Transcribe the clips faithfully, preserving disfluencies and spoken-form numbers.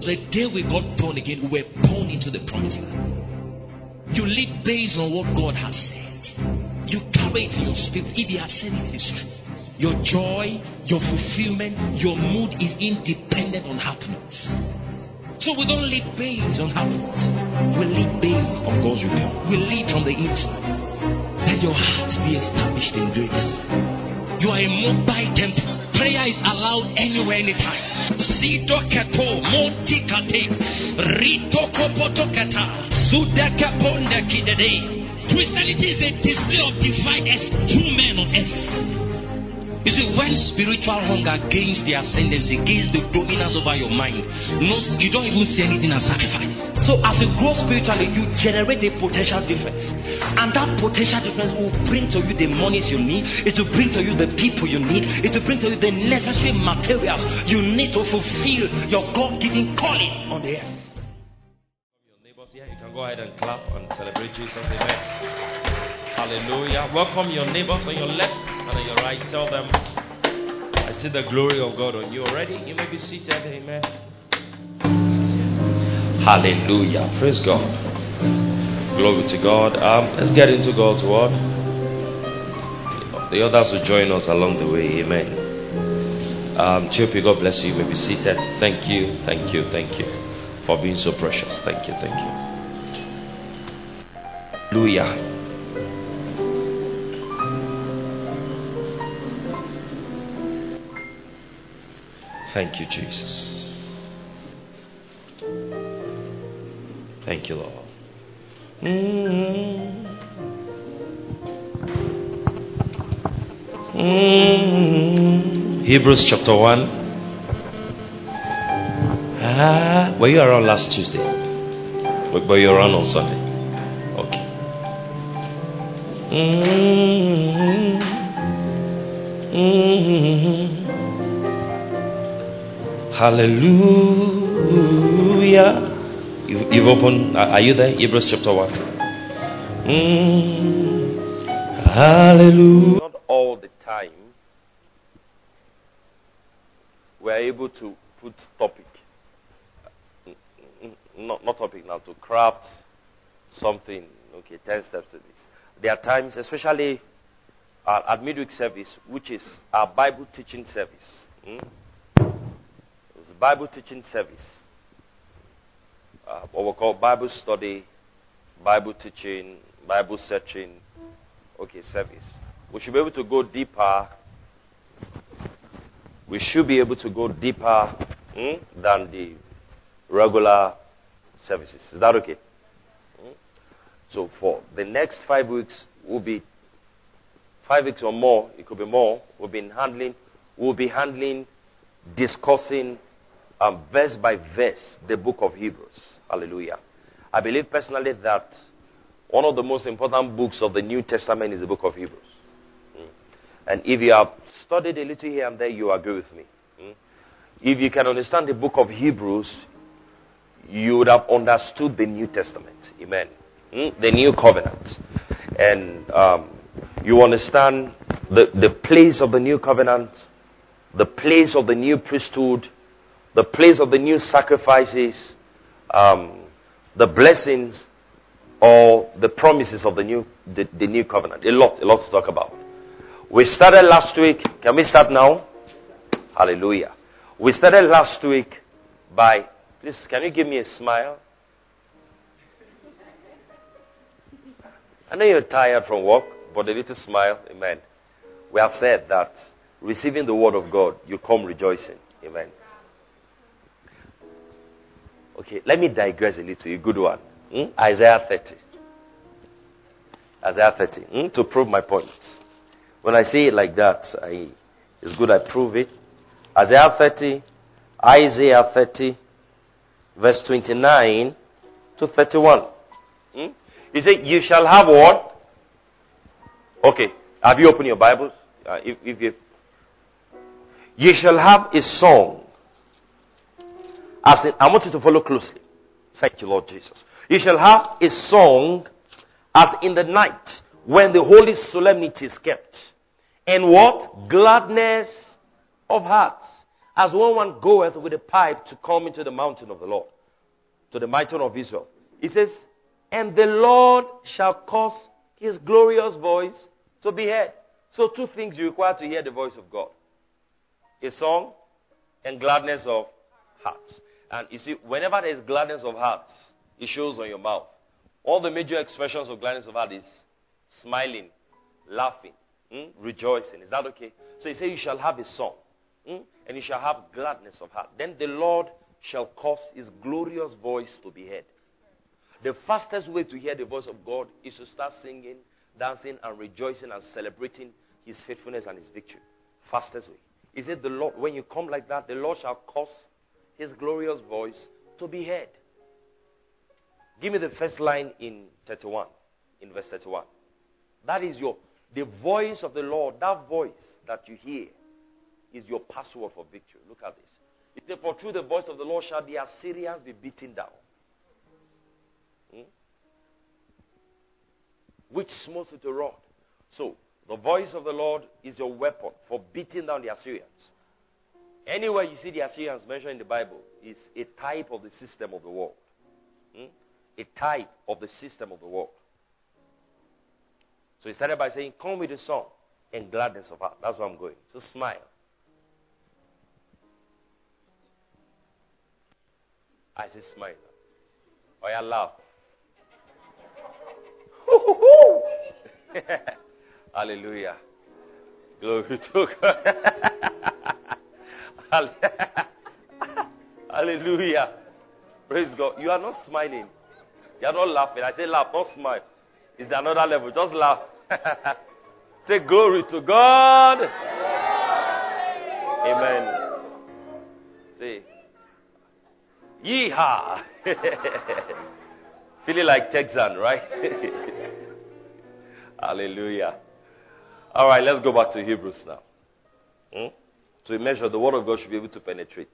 The day we got born again, we were born into the promised land. You live based on what God has said. You carry it in your spirit. If He has said it, it is true. Your joy, your fulfillment, your mood is independent on happiness. So we don't live based on happiness. We live based on God's will. We live from the inside. Let your heart be established in grace. You are a mobile temple. Prayer is allowed anywhere, anytime. Sito kato, monti kate, rito kopoto kata, sudaka ponda kidade. Christianity is a display of divine as two men on earth. You see, when spiritual hunger gains the ascendancy, gains the dominance over your mind, no, you don't even see anything as sacrifice. So as you grow spiritually, you generate a potential difference. And that potential difference will bring to you the monies you need. It will bring to you the people you need. It will bring to you the necessary materials you need to fulfill your God-given calling on the earth. Your neighbors here, you can go ahead and clap and celebrate Jesus. Amen. Hallelujah. Welcome your neighbors on your left and on your right. Tell them, I see the glory of God on you already. You may be seated. Amen. Hallelujah. Praise God. Glory to God. Um, let's get into God's word. The others will join us along the way. Amen. Um, Chiopy, God bless you. You may be seated. Thank you. Thank you. Thank you for being so precious. Thank you. Thank you. Hallelujah. Thank you, Jesus. Thank you, Lord. Mm-hmm. Mm-hmm. Hebrews chapter one. Ah, were you around last Tuesday? Were you around on Sunday? Okay. Mm-hmm. Mm-hmm. Hallelujah. You've, you've opened, are you there? Hebrews chapter one. Mm, hallelujah. Not all the time we're able to put topic. Not, not topic now, to craft something. Okay, ten steps to this. There are times, especially uh, at midweek service, which is our Bible teaching service. Mm? Bible teaching service, uh, what we call Bible study, Bible teaching, Bible searching, okay, service. We should be able to go deeper. We should be able to go deeper hmm, than the regular services. Is that okay? Hmm? So for the next five weeks, we'll be five weeks or more. It could be more. We'll be handling. We'll be handling, discussing. Um, verse by verse, the book of Hebrews. Hallelujah. I believe personally that one of the most important books of the New Testament is the book of Hebrews. Mm. And if you have studied a little here and there, you agree with me. Mm. If you can understand the book of Hebrews, you would have understood the New Testament. Amen. Mm. The New Covenant. And um, you understand the, the place of the New Covenant, the place of the new priesthood, the place of the new sacrifices, um, the blessings, or the promises of the new the, the new covenant. A lot, a lot to talk about. We started last week. Can we start now? Hallelujah. We started last week by, please, can you give me a smile? I know you're tired from work, but a little smile. Amen. We have said that receiving the word of God, you come rejoicing. Amen. Okay, let me digress a little. A good one. Hmm? Isaiah thirty. Isaiah thirty. Hmm? To prove my point. When I say it like that, I, it's good I prove it. Isaiah thirty. Isaiah thirty. Verse twenty-nine to thirty-one. Hmm? He said, you shall have what? Okay. Have you opened your Bibles? Uh, if, if you, you shall have a song. As in, I want you to follow closely. Thank you, Lord Jesus. You shall have a song as in the night when the holy solemnity is kept. And what? Gladness of heart. As one one goeth with a pipe to come into the mountain of the Lord, to the mountain of Israel. He says, and the Lord shall cause his glorious voice to be heard. So two things you require to hear the voice of God. A song and gladness of hearts. And you see, whenever there is gladness of hearts, it shows on your mouth. All the major expressions of gladness of heart is smiling, laughing, hmm? rejoicing. Is that okay? So he says you shall have a song, hmm? and you shall have gladness of heart. Then the Lord shall cause his glorious voice to be heard. The fastest way to hear the voice of God is to start singing, dancing, and rejoicing and celebrating his faithfulness and his victory. Fastest way. He said, the Lord, when you come like that, the Lord shall cause his glorious voice to be heard. Give me the first line in thirty-one, in verse thirty-one. That is your, the voice of the Lord, that voice that you hear is your password for victory. Look at this. It says, for through the voice of the Lord shall the Assyrians be beaten down. Hmm? Which smote with a rod. So, the voice of the Lord is your weapon for beating down the Assyrians. Anywhere you see the Assyrians mentioned in the Bible is a type of the system of the world. Hmm? A type of the system of the world. So he started by saying, come with a song and gladness of heart. That's where I'm going. So smile. I say smile. Or you laugh. Hallelujah. Glory to God. Hallelujah. Praise God. You are not smiling. You are not laughing. I say laugh, not smile. It's another level. Just laugh. Say glory to God. Amen. Say yeehaw. Feeling like Texan, right? Hallelujah. All right, let's go back to Hebrews now. Hmm? To measure, the word of God should be able to penetrate.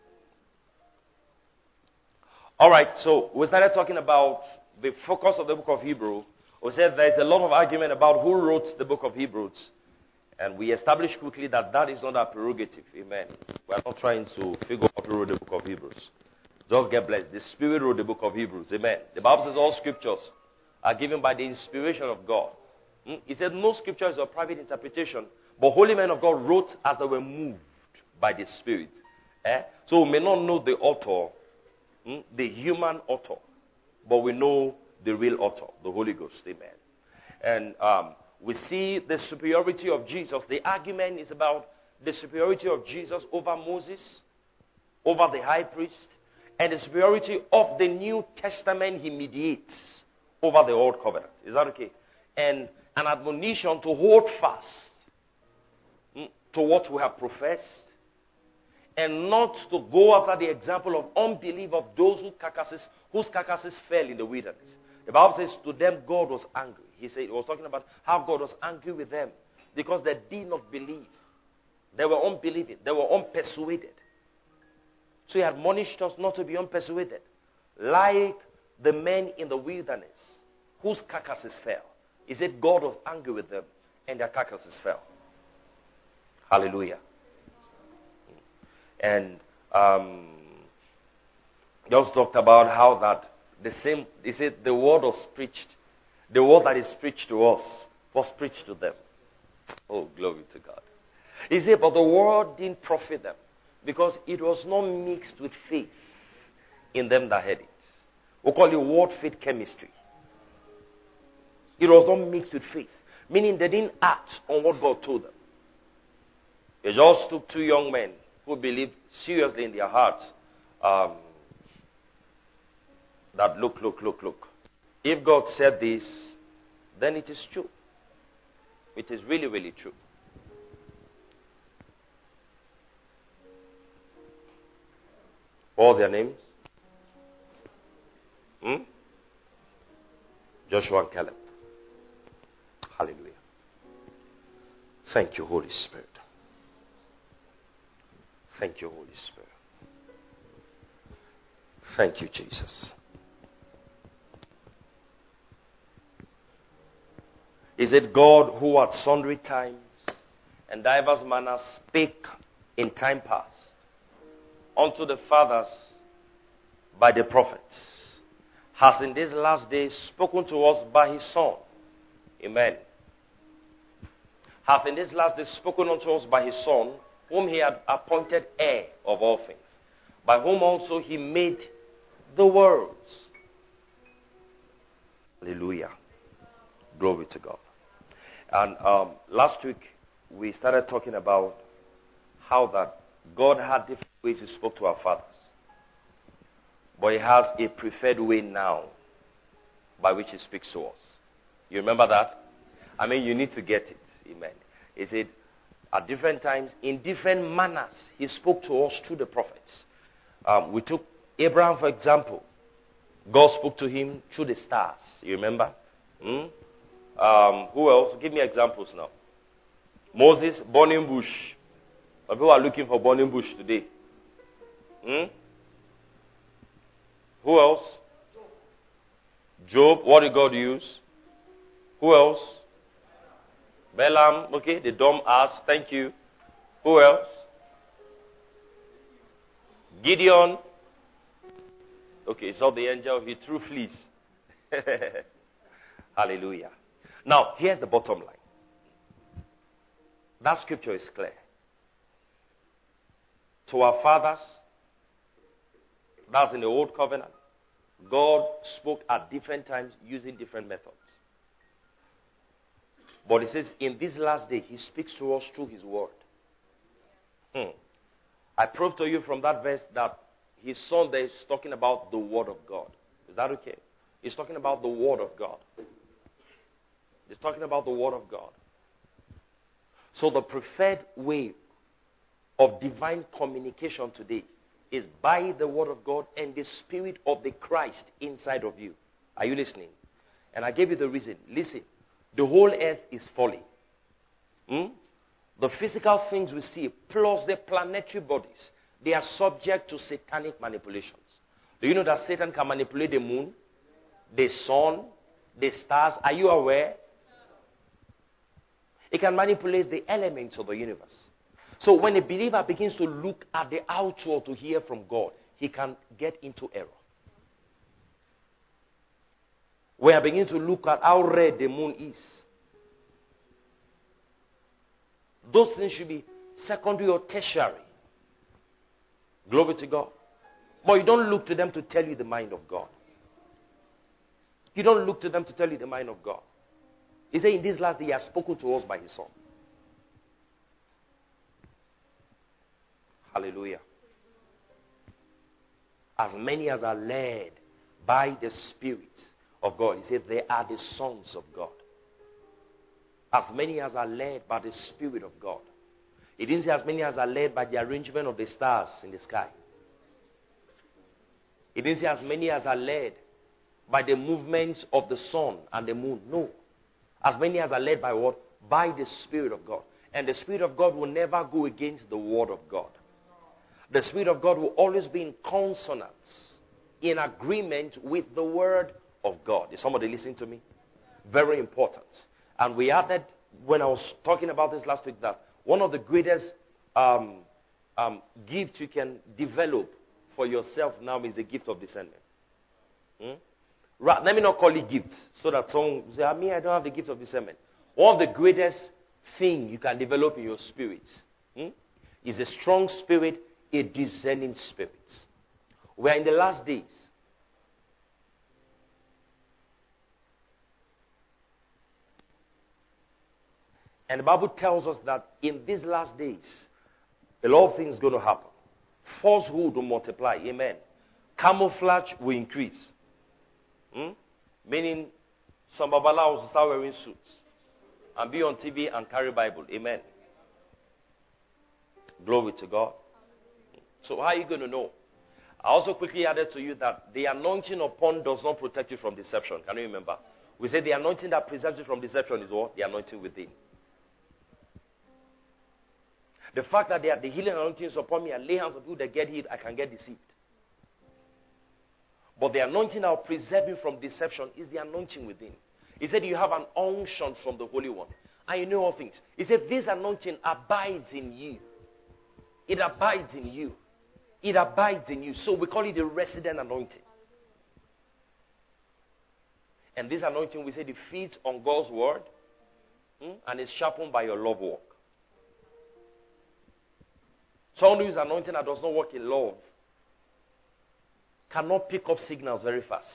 All right, so we started talking about the focus of the book of Hebrews. We said there's a lot of argument about who wrote the book of Hebrews. And we established quickly that that is not our prerogative. Amen. We are not trying to figure out who wrote the book of Hebrews. Just get blessed. The Spirit wrote the book of Hebrews. Amen. The Bible says all scriptures are given by the inspiration of God. Hmm? He said no scripture is of private interpretation, but holy men of God wrote as they were moved by the Spirit. Eh? So we may not know the author, hmm? the human author, but we know the real author, the Holy Ghost. Amen. And um, we see the superiority of Jesus. The argument is about the superiority of Jesus over Moses, over the high priest, and the superiority of the New Testament he mediates over the Old Covenant. Is that okay? And an admonition to hold fast mm, to what we have professed, and not to go after the example of unbelief of those whose carcasses, whose carcasses fell in the wilderness. The Bible says to them God was angry. He said, he was talking about how God was angry with them because they did not believe. They were unbelieving. They were unpersuaded. So he admonished us not to be unpersuaded. Like the men in the wilderness whose carcasses fell. He said God was angry with them and their carcasses fell. Hallelujah. And um, just talked about how that the same, he said the word was preached. The word that is preached to us was preached to them. Oh, glory to God. He said, but the word didn't profit them because it was not mixed with faith in them that heard it. We call it word faith chemistry. It was not mixed with faith, meaning they didn't act on what God told them. It just took two young men who believed seriously in their hearts um, that look, look, look, look. If God said this, then it is true. It is really, really true. What was their names? Hmm? Joshua and Caleb. Hallelujah. Thank you, Holy Spirit. Thank you, Holy Spirit. Thank you, Jesus. Is it God who at sundry times and divers manners spake in time past unto the fathers by the prophets, has in these last days spoken to us by his Son. Amen. Hath in these last days spoken unto us by his Son, whom he had appointed heir of all things, by whom also he made the worlds. Hallelujah. Glory to God. And um, last week, we started talking about how that God had different ways he spoke to our fathers. But he has a preferred way now by which he speaks to us. You remember that? I mean, you need to get it. Amen. He said, at different times, in different manners, he spoke to us through the prophets. Um, we took Abraham, for example. God spoke to him through the stars. You remember? Hmm? Um, who else? Give me examples now. Moses, burning bush. People are looking for burning bush today. Hmm? Who else? Job. What did God use? Who else? Balaam. Okay, the dumb ass. Thank you. Who else? Gideon. Okay, it's not the angel. He threw fleas. Hallelujah. Now, here's the bottom line. That scripture is clear. To our fathers, that's in the old covenant, God spoke at different times using different methods. But he says, in this last day, he speaks to us through his word. Hmm. I proved to you from that verse that his son there is talking about the word of God. Is that okay? He's talking about the word of God. He's talking about the word of God. So the preferred way of divine communication today is by the word of God and the spirit of the Christ inside of you. Are you listening? And I gave you the reason. Listen, the whole earth is falling. Hmm? The physical things we see, plus the planetary bodies, they are subject to satanic manipulations. Do you know that Satan can manipulate the moon, the sun, the stars? Are you aware? He can manipulate the elements of the universe. So when a believer begins to look at the outward to hear from God, he can get into error. When I begin to look at how red the moon is, those things should be secondary or tertiary. Glory to God. But you don't look to them to tell you the mind of God. You don't look to them to tell you the mind of God. He said in this last day he has spoken to us by his Son. Hallelujah. As many as are led by the Spirit of God. He said they are the sons of God. As many as are led by the Spirit of God. He didn't say as many as are led by the arrangement of the stars in the sky. He didn't say as many as are led by the movements of the sun and the moon. No. As many as are led by what? By the Spirit of God. And the Spirit of God will never go against the Word of God. The Spirit of God will always be in consonance, in agreement with the Word of God. Is somebody listening to me? Very important. And we added, when I was talking about this last week, that one of the greatest um, um, gifts you can develop for yourself now is the gift of discernment. Hmm? Right, let me not call it gifts, so that someone will say, I mean, I don't have the gift of discernment. One of the greatest things you can develop in your spirit hmm, is a strong spirit, a discerning spirit. We are in the last days. And the Bible tells us that in these last days, a lot of things are going to happen. Falsehood will multiply. Amen. Camouflage will increase. Hmm? Meaning, some babalaos will start wearing suits and be on T V and carry Bible. Amen. Glory to God. So how are you going to know? I also quickly added to you that the anointing upon does not protect you from deception. Can you remember? We said the anointing that preserves you from deception is what? The anointing within. The fact that they are the healing anointings upon me and lay hands on people that get healed, I can get deceived. But the anointing that will preserve you from deception is the anointing within. He said you have an unction from the Holy One. And you know all things. He said this anointing abides in you. It abides in you. It abides in you. So we call it the resident anointing. And this anointing, we say, it feeds on God's word hmm, and is sharpened by your love walk. Someone who is anointed that does not work in love cannot pick up signals very fast.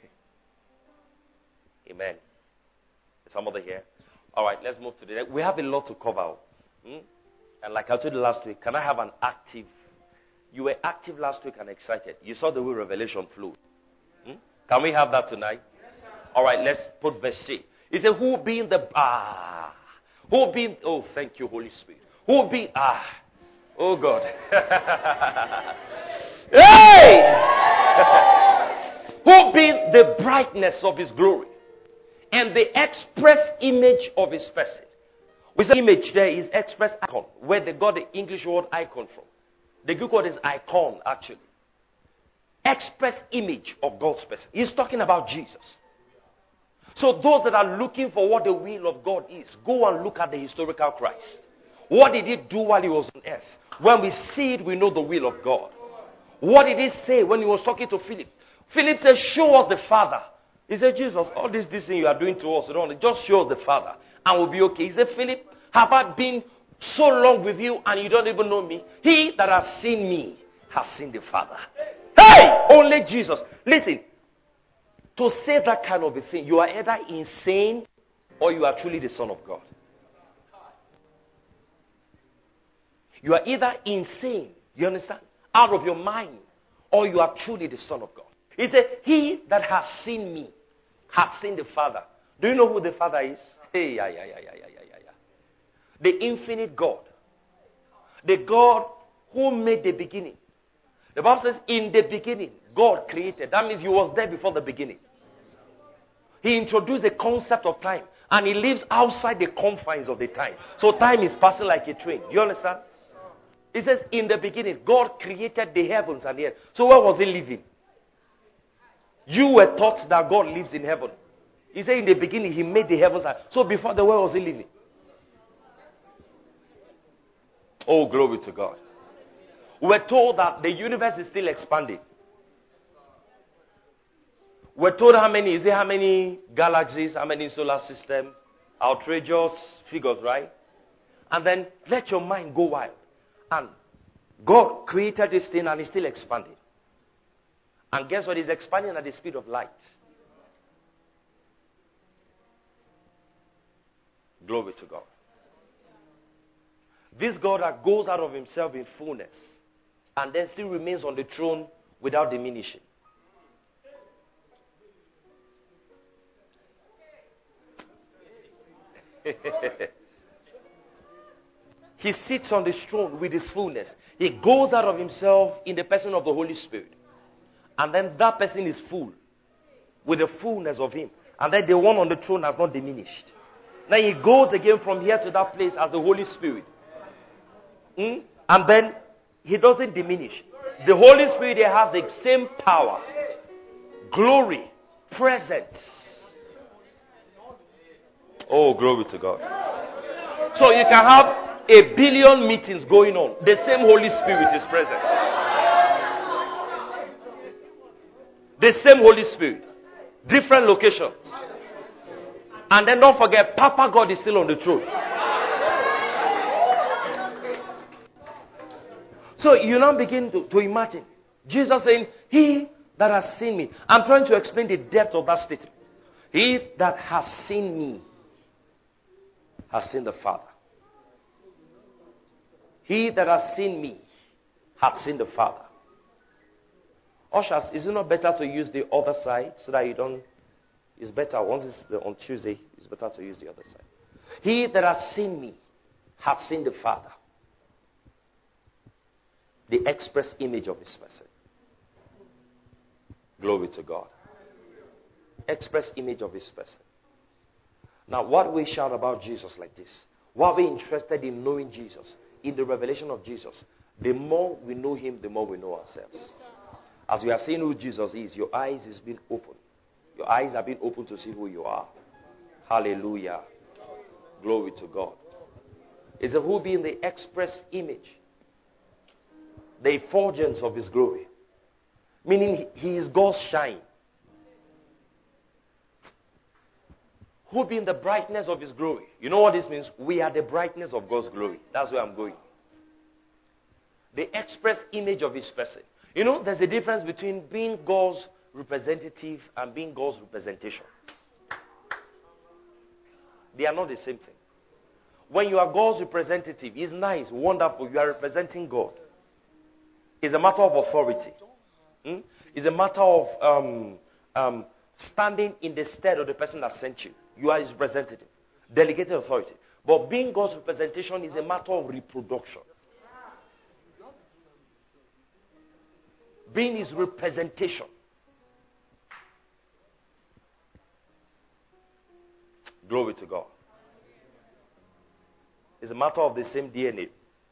Amen. Is somebody here? All right, let's move to the next. We have a lot to cover. Hmm? And like I told you last week, can I have an active? You were active last week and excited. You saw the way revelation flowed. Hmm? Can we have that tonight? All right, let's put verse C. He said, who being the, ah, who being, oh, thank you, Holy Spirit. Who being, ah, oh God. Hey! Who being the brightness of his glory and the express image of his person. We say image there is express icon, where they got the English word icon from. The Greek word is icon, actually. Express image of God's person. He's talking about Jesus. So those that are looking for what the will of God is, go and look at the historical Christ. What did he do while he was on earth? When we see it, we know the will of God. What did he say when he was talking to Philip? Philip said, show us the Father. He said, Jesus, all this, this thing you are doing to us, don't, just show us the Father and we'll be okay. He said, Philip, have I been so long with you and you don't even know me? He that has seen me has seen the Father. Hey! Only Jesus. Listen, to say that kind of a thing, you are either insane or you are truly the Son of God. You are either insane, you understand, out of your mind, or you are truly the Son of God. He said, he that has seen me has seen the Father. Do you know who the Father is? Hey, yeah, yeah, yeah, yeah, yeah, yeah, yeah. The infinite God. The God who made the beginning. The Bible says, in the beginning, God created. That means he was there before the beginning. He introduced the concept of time. And he lives outside the confines of the time. So time is passing like a train. Do you understand? It says, in the beginning, God created the heavens and the earth. So where was he living? You were taught that God lives in heaven. He said in the beginning, he made the heavens and earth. So before the world was he living? Oh, glory to God. We're told that the universe is still expanding. We're told how many, is it how many galaxies, how many solar systems? Outrageous figures, right? And then let your mind go wild. And God created this thing and it's still expanding. And guess what? It's expanding at the speed of light. Glory to God. This God that goes out of himself in fullness and then still remains on the throne without diminishing. He sits on the throne with his fullness. He goes out of himself in the person of the Holy Spirit. And then that person is full with the fullness of him. And then the one on the throne has not diminished. Then he goes again from here to that place as the Holy Spirit. Hmm? And then he doesn't diminish. The Holy Spirit there has the same power, glory, presence. Oh, glory to God. So you can have a billion meetings going on. The same Holy Spirit is present. The same Holy Spirit. Different locations. And then don't forget, Papa God is still on the throne. So you now begin to, to imagine Jesus saying, he that has seen me. I'm trying to explain the depth of that statement. He that has seen me has seen the Father. He that has seen me hath seen the Father. Ushers, is it not better to use the other side so that you don't... It's better, once it's on Tuesday, it's better to use the other side. He that has seen me hath seen the Father. The express image of his person. Glory to God. Express image of his person. Now, what we shout about Jesus like this, what we're interested in knowing Jesus, in the revelation of Jesus, the more we know him, the more we know ourselves. As we are seeing who Jesus is, your eyes is being opened. Your eyes have been opened to see who you are. Hallelujah. Glory to God. Is a who being the express image. the effulgence of his glory. Meaning he, he is God's shine. Who being the brightness of his glory? You know what this means? We are the brightness of God's glory. That's where I'm going. The express image of his person. You know, there's a difference between being God's representative and being God's representation. They are not the same thing. When you are God's representative, it's nice, wonderful. You are representing God. It's a matter of authority. Hmm? It's a matter of um, um, standing in the stead of the person that sent you. You are his representative. Delegated authority. But being God's representation is a matter of reproduction. Being his representation. Glory to God. It's a matter of the same D N A.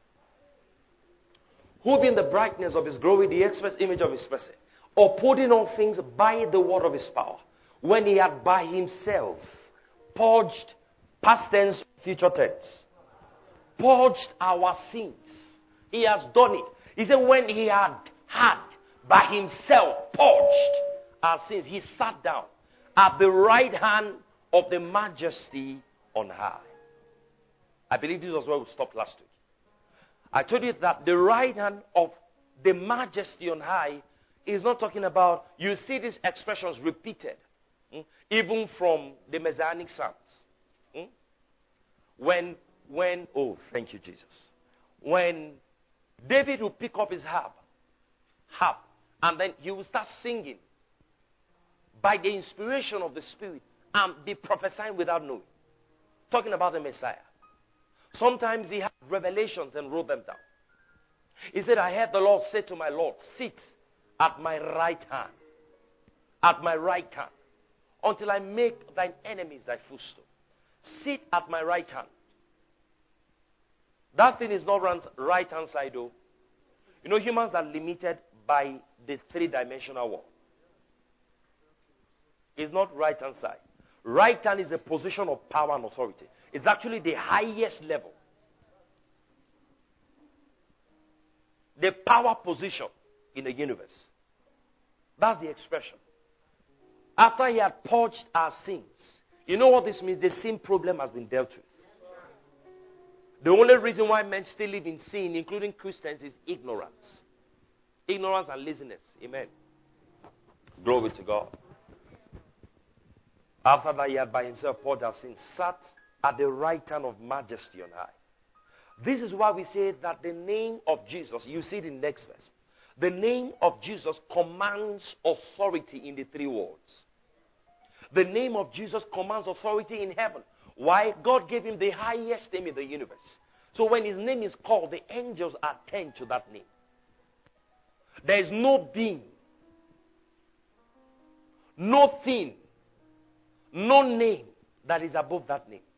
Who being the brightness of his glory, the express image of his person, upholding all things by the word of his power, when he had by himself purged, past tense, future tense, purged our sins. He has done it. He said when he had had by himself purged our sins, he sat down at the right hand of the majesty on high. I believe this was where we stopped last week. I told you that the right hand of the majesty on high is not talking about, you see these expressions repeated, hmm, even from the Messianic Psalms. Hmm? When, when, oh, thank you, Jesus. When David will pick up his harp, harp, and then he will start singing by the inspiration of the Spirit and be prophesying without knowing. Talking about the Messiah. Sometimes he had revelations and wrote them down. He said, I heard the Lord say to my Lord, sit at my right hand. At my right hand. Until I make thine enemies thy footstool. Sit at my right hand. That thing is not right hand side though. You know, humans are limited by the three-dimensional world. It's not right hand side. Right hand is a position of power and authority. It's actually the highest level. The power position in the universe. That's the expression. After he had purged our sins. You know what this means? The sin problem has been dealt with. The only reason why men still live in sin, including Christians, is ignorance. Ignorance and laziness. Amen. Glory to God. After that, he had by himself poured our sins, sat at the right hand of majesty on high. This is why we say that the name of Jesus, you see it in the next verse, the name of Jesus commands authority in the three worlds. The name of Jesus commands authority in heaven. Why? God gave him the highest name in the universe. So when his name is called, the angels attend to that name. There is no being, no thing, no name that is above that name.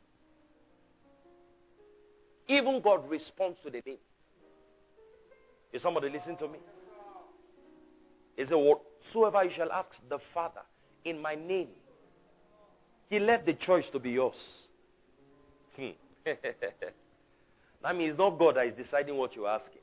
Even God responds to the name. Is somebody listening to me? He said, whatsoever you shall ask the Father in my name, he left the choice to be yours. Hmm. That means it's not God that is deciding what you're asking.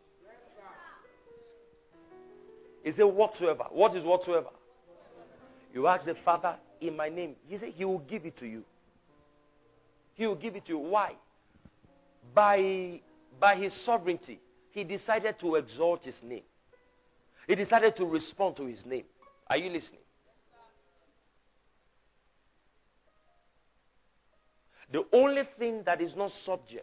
He said, whatsoever. What is whatsoever? You ask the Father in my name. He said, he will give it to you. He will give it to you. Why? By, by his sovereignty, he decided to exalt his name. He decided to respond to his name. Are you listening? The only thing that is not subject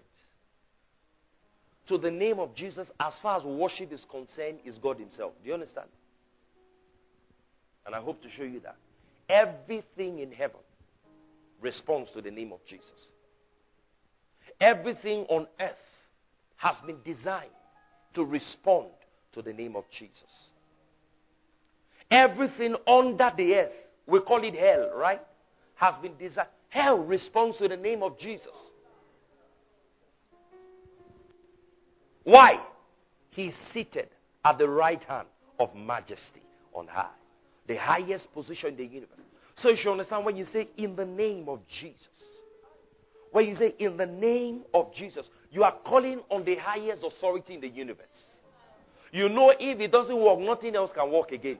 to the name of Jesus as far as worship is concerned is God himself. Do you understand? And I hope to show you that. Everything in heaven responds to the name of Jesus. Everything on earth has been designed to respond to the name of Jesus. Everything under the earth, we call it hell, right? Has been designed. Hell responds to the name of Jesus. Why? He is seated at the right hand of majesty on high. The highest position in the universe. So you should understand when you say in the name of Jesus. When you say in the name of Jesus, you are calling on the highest authority in the universe. You know, if it doesn't work, nothing else can work again.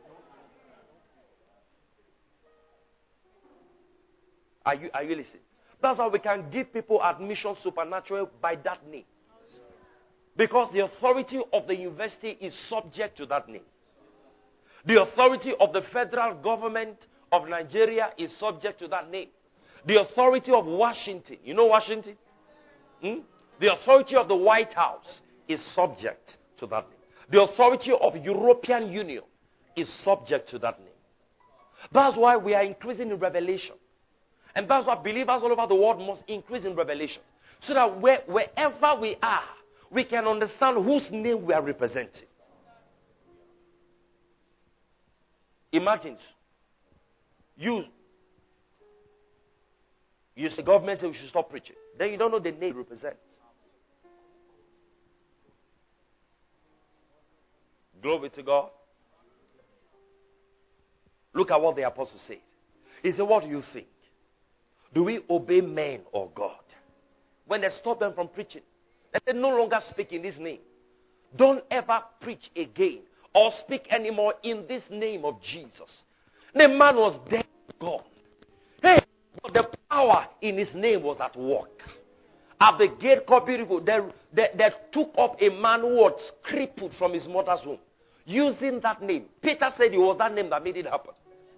Are you, are you listening? That's how we can give people admission supernatural by that name. Because the authority of the university is subject to that name. The authority of the federal government of Nigeria is subject to that name. The authority of Washington, you know Washington? Hmm? The authority of the White House is subject to that name. The authority of European Union is subject to that name. That's why we are increasing in revelation. And that's why believers all over the world must increase in revelation. So that where, wherever we are, we can understand whose name we are representing. Imagine, you, you say government says we should stop preaching. Then you don't know the name it represents. Glory to God. Look at what the apostle said. He said, what do you think? Do we obey men or God? When they stop them from preaching, they say no longer speak in this name. Don't ever preach again or speak anymore in this name of Jesus. The man was dead, gone. Hey, but the power in his name was at work. At the gate called Beautiful, they, they, they took up a man who was crippled from his mother's womb. Using that name. Peter said it was that name that made it happen.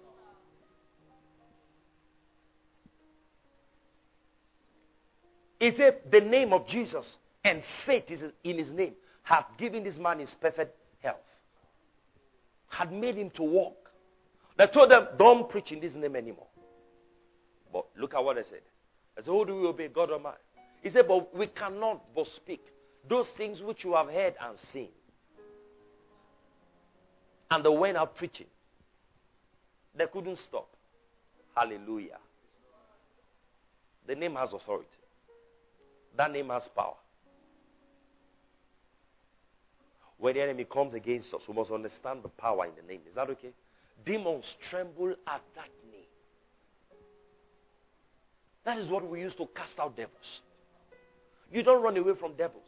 He said the name of Jesus and faith is in his name had given this man his perfect health. Had made him to walk. They told them, don't preach in this name anymore. But look at what they said. I said, who do we obey, God or man? He said, but we cannot but speak those things which you have heard and seen. And they went out preaching. They couldn't stop. Hallelujah. The name has authority. That name has power. When the enemy comes against us, we must understand the power in the name. Is that okay? Demons tremble at that name. That is what we use to cast out devils. You don't run away from devils.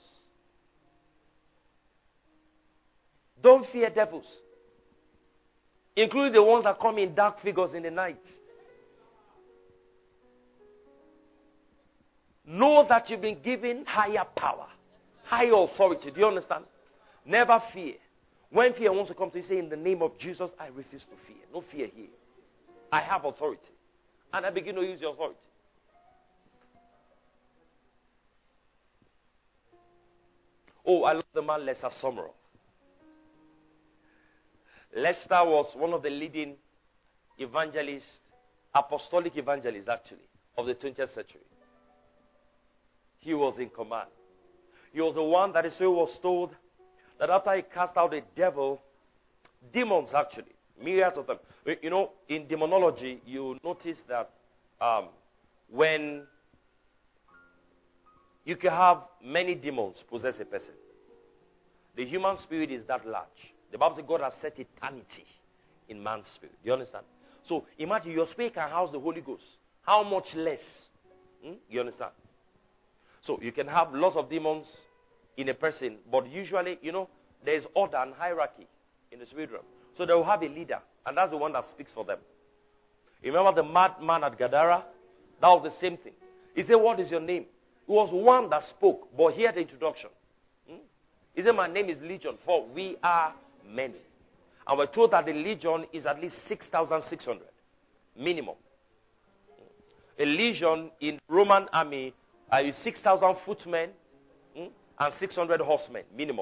Don't fear devils. Including the ones that come in dark figures in the night. Know that you've been given higher power, higher authority. Do you understand? Never fear. When fear wants to come to you, say, in the name of Jesus, I refuse to fear. No fear here. I have authority. And I begin to use the authority. Oh, I love the man Lester Sumrall. Lester was one of the leading evangelists, apostolic evangelists actually, of the twentieth century. He was in command. He was the one that Israel was told that after he cast out a devil, demons actually, myriads of them. You know, in demonology, you notice that um, when you can have many demons possess a person, the human spirit is that large. The Bible says God has set eternity in man's spirit. Do you understand? So imagine your spirit can house the Holy Ghost. How much less? Hmm? You understand? So you can have lots of demons in a person, but usually, you know, there is order and hierarchy in the spirit realm. So they will have a leader, and that's the one that speaks for them. You remember the madman at Gadara? That was the same thing. He said, what is your name? It was one that spoke, but hear the introduction. Hmm? He said, my name is Legion, for we are many. And we're told that the legion is at least six thousand six hundred, minimum. A legion in Roman army uh, is six thousand footmen hmm, and six hundred horsemen, minimum.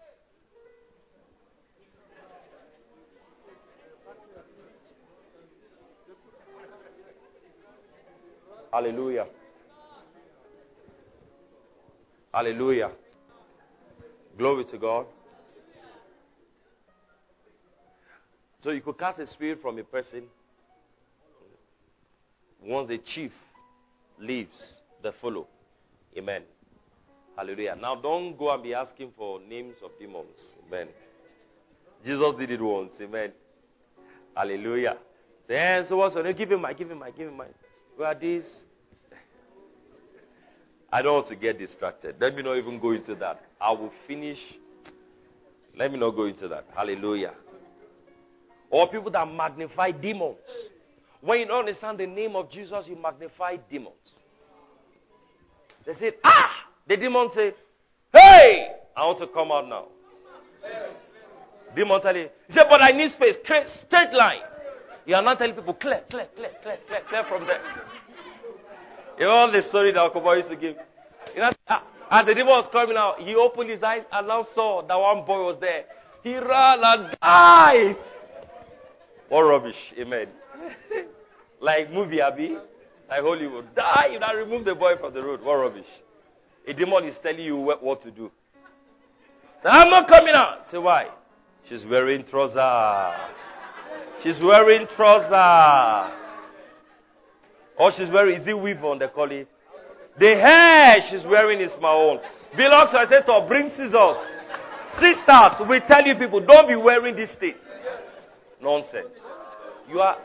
Hallelujah. Hallelujah. Glory to God. So you could cast a spirit from a person. Once the chief leaves, they follow. Amen. Hallelujah. Now don't go and be asking for names of demons. Amen. Jesus did it once. Amen. Hallelujah. Say, so what's your name? Give him mine, give him mine, give him mine. Where are these? I don't want to get distracted. Let me not even go into that. I will finish Let me not go into that. Hallelujah. Or people that magnify demons. When you don't understand the name of Jesus, you magnify demons. They say, ah! The demon say, hey! I want to come out now. Demon tell you, he said, but I need space. Straight line. You are not telling people, clear, clear, clear, clear, clear, clear from there. You know all the story that Okobo used to give. You know, as the demon was coming out, he opened his eyes and now saw that one boy was there. He ran and died. What rubbish, amen. Like movie, Abi, like Hollywood. Die, you now remove the boy from the road. What rubbish. A demon is telling you what to do. So I'm not coming out. Say why? She's wearing trousers. She's wearing trousers. Or she's wearing, is it weave on they call it? The hair she's wearing is my own. Belongs to, I said to her, bring scissors. Sisters, we tell you people, don't be wearing this thing. Nonsense. You are.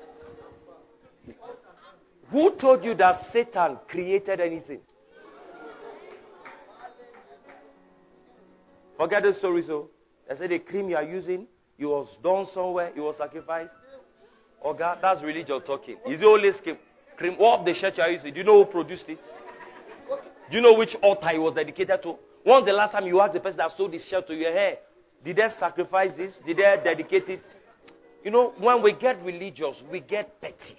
Who told you that Satan created anything? Forget the story, so. I said the cream you are using, it was done somewhere, it was sacrificed. Oh God, that's religion talking. Is it only cream? Cream. What of the shirt you are using? Do you know who produced it? Do you know which altar it was dedicated to? When's the last time you asked the person that sold this shirt to your hair? Did they sacrifice this? Did they dedicate it? You know, when we get religious, we get petty.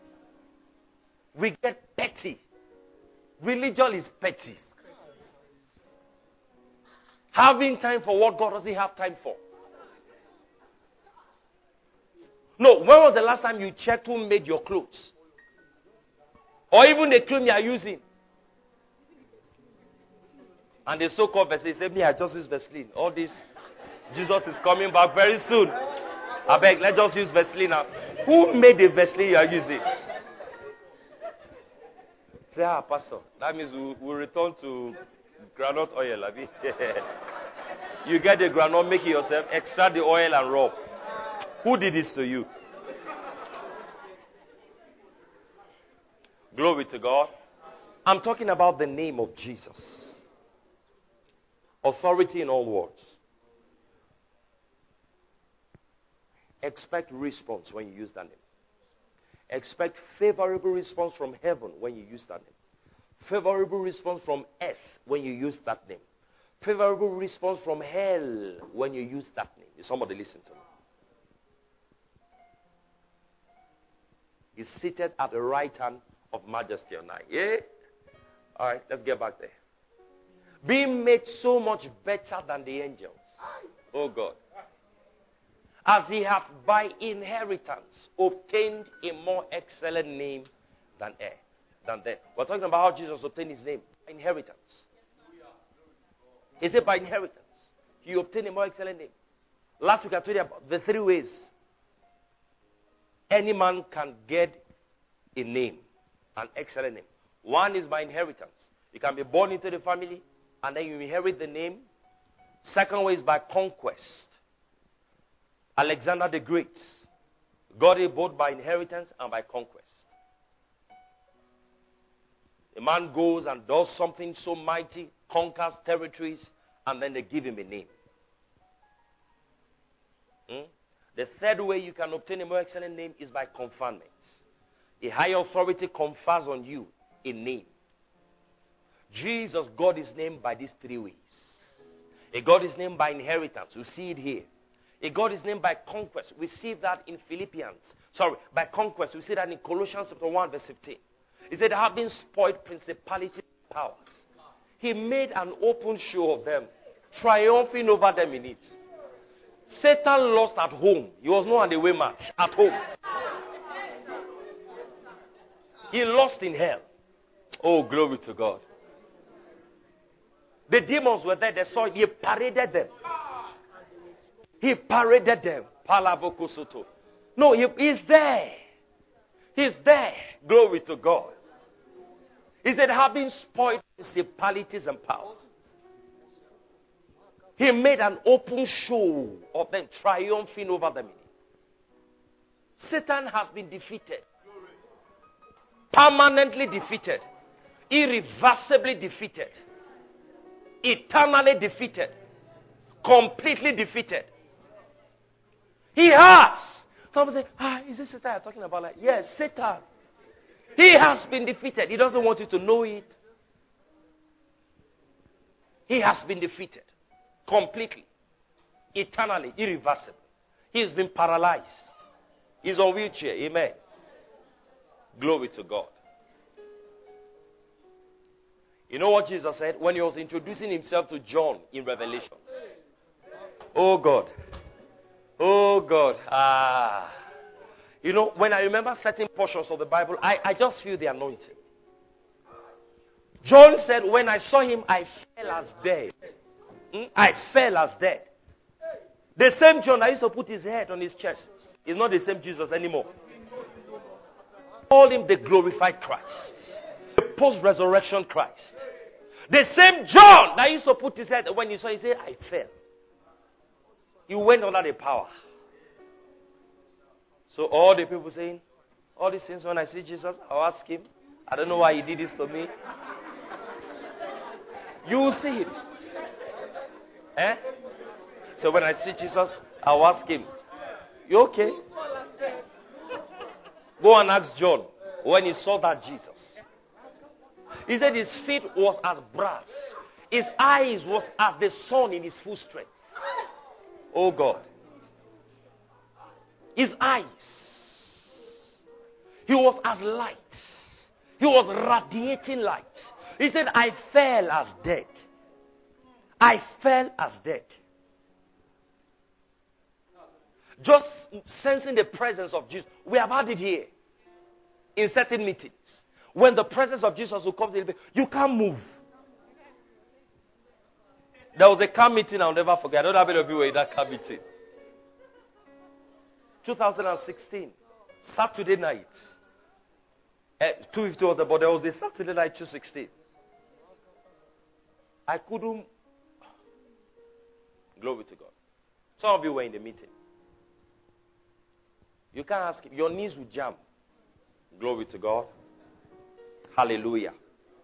We get petty. Religion is petty. Having time for what God doesn't have time for. No, when was the last time you checked who made your clothes? Or even the cream you are using? And the so-called Vaseline say, me, I just use Vaseline. All this, Jesus is coming back very soon. I beg, let's just use Vaseline now. Who made the Vaseline you are using? Say, ah, Pastor, that means we will return to groundnut oil. You get the groundnut, make it yourself, extract the oil and rub. Who did this to you? Glory to God. I'm talking about the name of Jesus. Authority in all words. Expect response when you use that name. Expect favorable response from heaven when you use that name. Favorable response from earth when you use that name. Favorable response from hell when you use that name. Is somebody listen to me? He's seated at the right hand of majesty on high. Yeah? Alright, let's get back there. Being made so much better than the angels. Oh God. As he hath by inheritance obtained a more excellent name than air, than them. We're talking about how Jesus obtained his name. Inheritance. Is it by inheritance? He obtained a more excellent name. Last week I told you about the three ways any man can get a name, an excellent name. One is by inheritance. You can be born into the family and then you inherit the name. Second way is by conquest. Alexander the Great got it both by inheritance and by conquest. A man goes and does something so mighty, conquers territories, and then they give him a name. Hmm? The third way you can obtain a more excellent name is by conferment. A higher authority confers on you a name. Jesus got his name by these three ways. He got his name by inheritance. We see it here. He got his name by conquest. We see that in Philippians. Sorry, by conquest. We see that in Colossians chapter one verse fifteen. He said, having spoiled principalities and powers, he made an open show of them, triumphing over them in it. Satan lost at home. He was not on the way match. At home. He lost in hell. Oh, glory to God. The demons were there. They saw it. He paraded them. He paraded them. No, he, he's there. He's there. Glory to God. He said, having spoiled principalities and powers, he made an open show of them, triumphing over them. Satan has been defeated. Permanently defeated. Irreversibly defeated. Eternally defeated. Completely defeated. He has. Someone say, ah, is this Satan you're talking about? Like, yes, Satan. He has been defeated. He doesn't want you to know it. He has been defeated. Completely. Eternally. Irreversible. He has been paralyzed. He's on wheelchair. Amen. Glory to God. You know what Jesus said when he was introducing himself to John in Revelation? Oh God. Oh God. Ah. You know, when I remember certain portions of the Bible, I, I just feel the anointing. John said, when I saw him, I fell as dead. Hmm? I fell as dead. The same John that used to put his head on his chest is not the same Jesus anymore. Call him the glorified Christ. The post-resurrection Christ. The same John that used to put his head, when he saw, he said, I fell. He went under the power. So all the people saying, all these things, when I see Jesus, I'll ask him, I don't know why he did this to me. You will see it. Eh? So when I see Jesus, I'll ask him, you okay? Go and ask John when he saw that Jesus. He said his feet was as brass. His eyes was as the sun in his full strength. Oh God. His eyes. He was as light. He was radiating light. He said, I fell as dead. I fell as dead. Just sensing the presence of Jesus. We have had it here. In certain meetings. When the presence of Jesus will come to you, you can't move. There was a camp meeting I'll never forget. I don't know how many of you were in that camp meeting. twenty sixteen. Saturday night. Uh, two fifty was the, but there was a Saturday night, two sixteen. I couldn't. Glory to God. Some of you were in the meeting. You can't ask him. Your knees will jam. Glory to God. Hallelujah.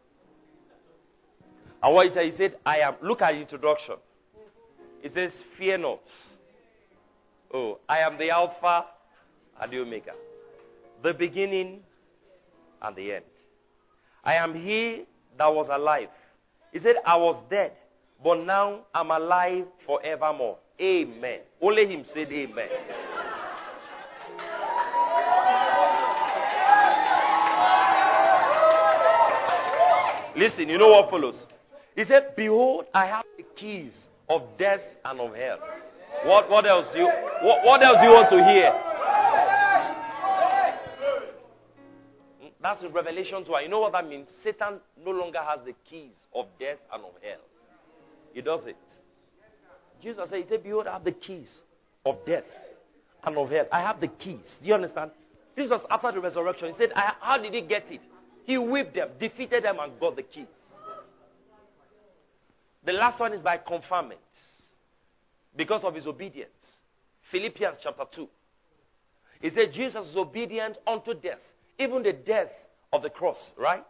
And what he said, he said, I am, look at the introduction. It says, fear not. Oh, I am the Alpha and the Omega. The beginning and the end. I am he that was alive. He said, I was dead, but now I'm alive forevermore. Amen. Only him said amen. Listen, you know what follows? He said, behold, I have the keys of death and of hell. What, what else do you what, what else do you want to hear? That's in Revelation two. You know what that means? Satan no longer has the keys of death and of hell. He does it. Jesus said, he said, behold, I have the keys of death and of hell. I have the keys. Do you understand? This was after the resurrection. He said, I, how did he get it? He whipped them, defeated them, and got the keys. The last one is by confinement. Because of his obedience. Philippians chapter two. He said Jesus is obedient unto death. Even the death of the cross, right?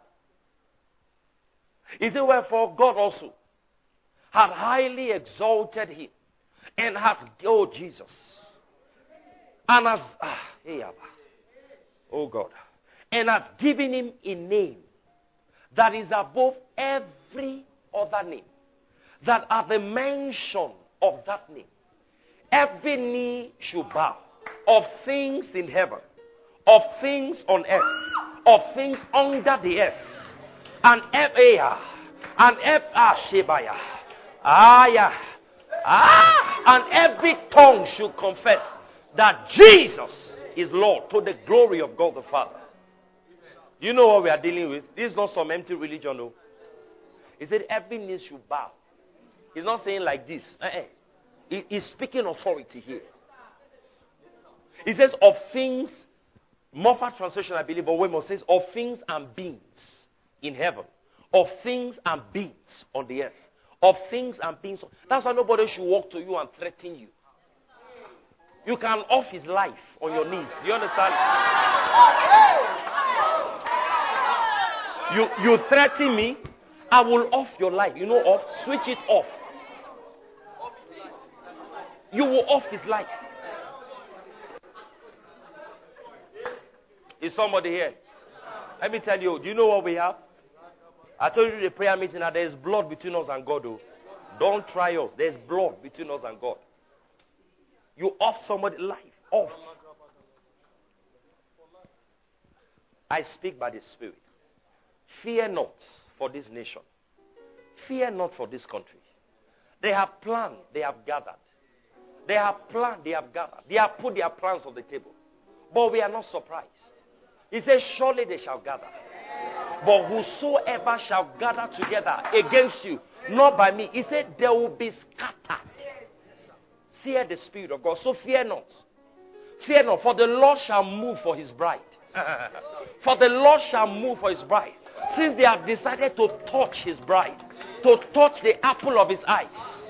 He said, wherefore God also hath highly exalted him. And hath, oh Jesus. And has, ah, oh God. And has given him a name that is above every other name. That at the mention of that name, every knee should bow. Of things in heaven, of things on earth, of things under the earth. And every, and every, ah, Shebaya. Ah, yeah. Ah, and every tongue should confess that Jesus is Lord to the glory of God the Father. You know what we are dealing with? This is not some empty religion, no. He said every knee should bow. He's not saying like this. Uh-uh. He, he's speaking authority here. He says of things, Moffat translation I believe, but Weymouth says of things and beings in heaven. Of things and beings on the earth. Of things and beings. That's why nobody should walk to you and threaten you. You can off his life on your knees. Do you understand? You, you threaten me, I will off your life. You know, off, switch it off. You will off his life. Is somebody here? Let me tell you, do you know what we have? I told you the prayer meeting that there is blood between us and God. Oh. Don't try us. There's blood between us and God. You off somebody's life. Off. I speak by the Spirit. Fear not for this nation. Fear not for this country. They have planned. They have gathered. They have planned. They have gathered. They have put their plans on the table. But we are not surprised. He says, surely they shall gather. But whosoever shall gather together against you, not by me. He said, they will be scattered. Fear the Spirit of God. So fear not. Fear not, for the Lord shall move for his bride. For the Lord shall move for his bride. Since they have decided to touch his bride, to touch the apple of his eyes.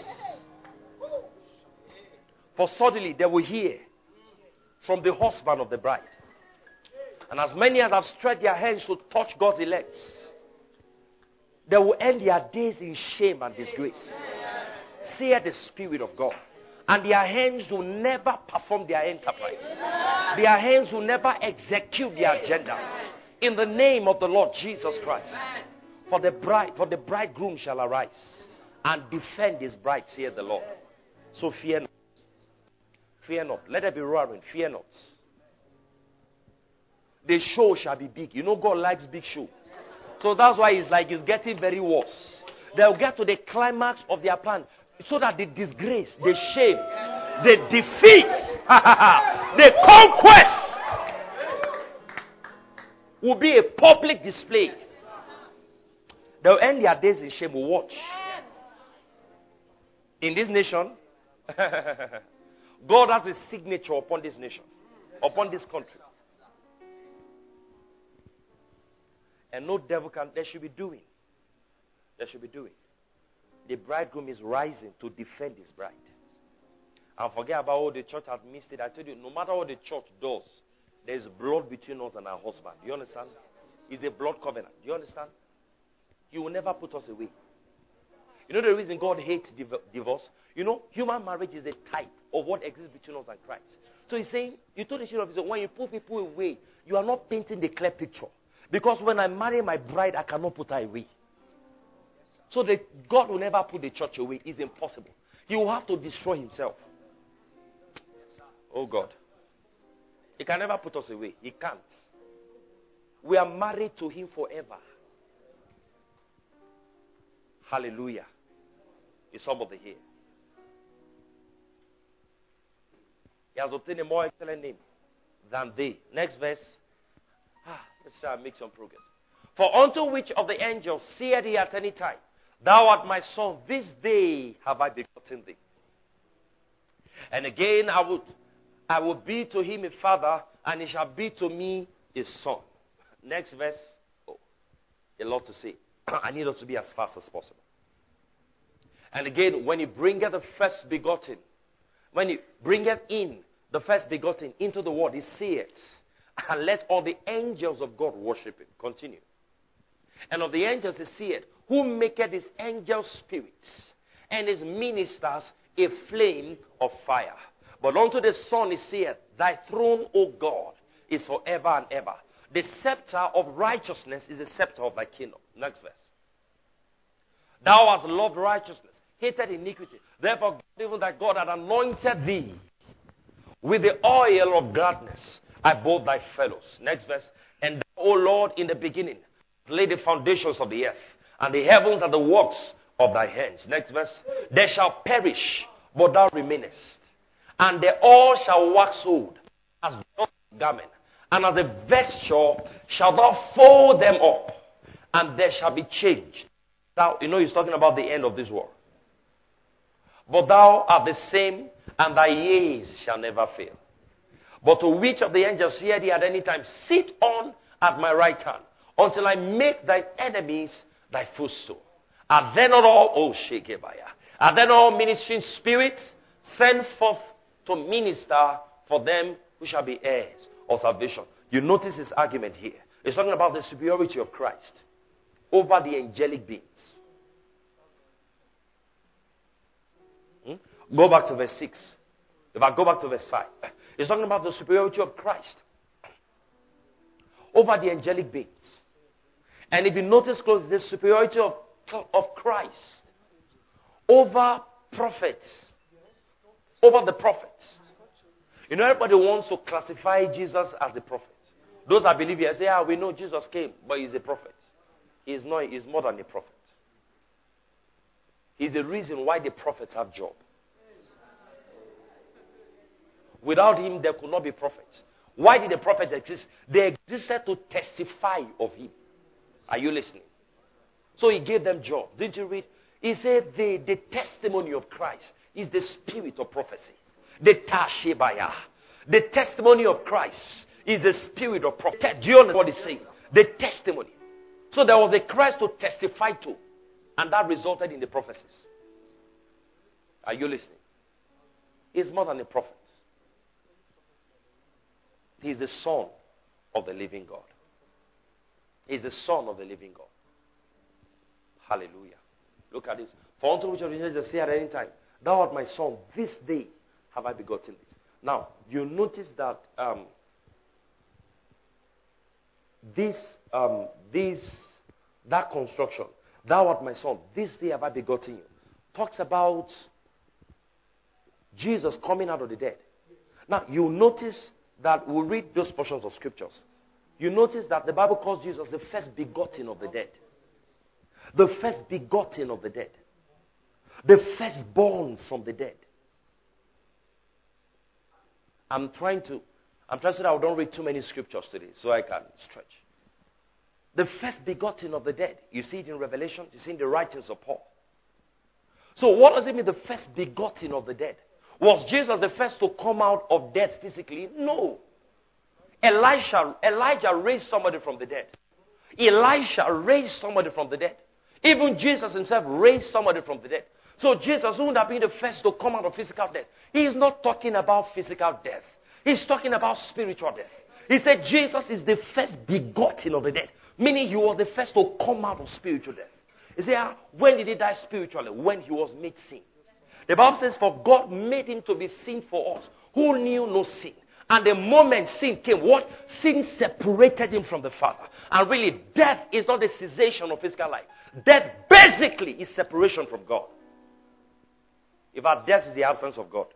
For suddenly they will hear from the husband of the bride. And as many as have stretched their hands to touch God's elect, they will end their days in shame and disgrace. Fear the Spirit of God. And their hands will never perform their enterprise. Their hands will never execute their agenda. In the name of the Lord Jesus Christ. For the bride, for the bridegroom shall arise and defend his bride, saith the Lord. So fear not. Fear not. Let there be roaring. Fear not. The show shall be big. You know God likes big show. So that's why it's like it's getting very worse. They'll get to the climax of their plan. So that the disgrace, the shame, the defeat, the conquest will be a public display. They'll end their days in shame. We'll watch. In this nation, God has a signature upon this nation, upon this country. And no devil can, they should be doing. They should be doing. The bridegroom is rising to defend his bride. And forget about all the church has missed it. I tell you, no matter what the church does, there is blood between us and our husband. Do you understand? It's a blood covenant. Do you understand? He will never put us away. You know the reason God hates div- divorce? You know, human marriage is a type of what exists between us and Christ. So he's saying, you told the children of Israel, when you put people away, you are not painting the clear picture. Because when I marry my bride, I cannot put her away. So that God will never put the church away. It's impossible. He will have to destroy himself. Oh God. He can never put us away. He can't. We are married to him forever. Hallelujah. Is somebody here? He has obtained a more excellent name than they. Next verse. Ah, let's try and make some progress. For unto which of the angels said he at any time, Thou art my son, this day have I begotten thee. And again I would I will be to him a father, and he shall be to me a son. Next verse. Oh, a lot to say. I need us to be as fast as possible. And again, when he bringeth the first begotten, when he bringeth in the first begotten into the world, he saith, and let all the angels of God worship him. Continue. And of the angels he saith, who maketh his angels spirits, and his ministers a flame of fire. But unto the Son he saith, Thy throne, O God, is forever and ever. The scepter of righteousness is the scepter of thy kingdom. Next verse. Thou hast loved righteousness, hated iniquity. Therefore, even that God had anointed thee with the oil of gladness above thy fellows. Next verse. And thou, O Lord, in the beginning, laid the foundations of the earth, and the heavens are the works of thy hands. Next verse. They shall perish, but thou remainest. And they all shall wax old, as a garment. And as a vesture shalt thou fold them up, and they shall be changed. Now, you know he's talking about the end of this world. But thou art the same, and thy years shall never fail. But to which of the angels said he at any time, Sit on at my right hand, until I make thy enemies thy footstool. Are then not all, oh Shekebaya, are then all ministering spirits sent forth to minister for them who shall be heirs of salvation? You notice his argument here. He's talking about the superiority of Christ over the angelic beings. Hmm? Go back to verse six. If I go back to verse five, it's talking about the superiority of Christ over the angelic beings. And if you notice close, the superiority of, of Christ over prophets, over the prophets. You know, everybody wants to classify Jesus as the prophet. Those that believe here say, ah, we know Jesus came, but he's a prophet. He's not, he's more than a prophet. He's the reason why the prophets have job. Without him, there could not be prophets. Why did the prophets exist? They existed to testify of him. Are you listening? So he gave them job. Didn't you read? He said the, the testimony of Christ is the spirit of prophecy. The Tashebaya. The testimony of Christ is the spirit of prophecy. Do you understand what he's saying? The testimony. So there was a Christ to testify to. And that resulted in the prophecies. Are you listening? He's more than a prophet. He's the Son of the living God. He's the Son of the living God. Hallelujah. Look at this. For unto which of the say at any time, thou art my son, this day have I begotten this. Now, you notice that um, this, um, this, that construction, thou art my son, this day have I begotten you, talks about Jesus coming out of the dead. Now, you notice that we'll read those portions of scriptures. You notice that the Bible calls Jesus the first begotten of the dead. The first begotten of the dead. The firstborn from the dead. I'm trying to, I'm trying to say that I don't read too many scriptures today so I can stretch. The first begotten of the dead. You see it in Revelation. You see it in the writings of Paul. So what does it mean, the first begotten of the dead? Was Jesus the first to come out of death physically? No. Elisha, Elijah raised somebody from the dead. Elisha raised somebody from the dead. Even Jesus himself raised somebody from the dead. So Jesus wouldn't have been the first to come out of physical death. He is not talking about physical death. He's talking about spiritual death. He said Jesus is the first begotten of the dead. Meaning he was the first to come out of spiritual death. He said, ah, when did he die spiritually? When he was made sin. The Bible says, for God made him to be sin for us, who knew no sin. And the moment sin came, what? Sin separated him from the Father. And really, death is not the cessation of physical life. Death basically is separation from God. In fact, death is the absence of God.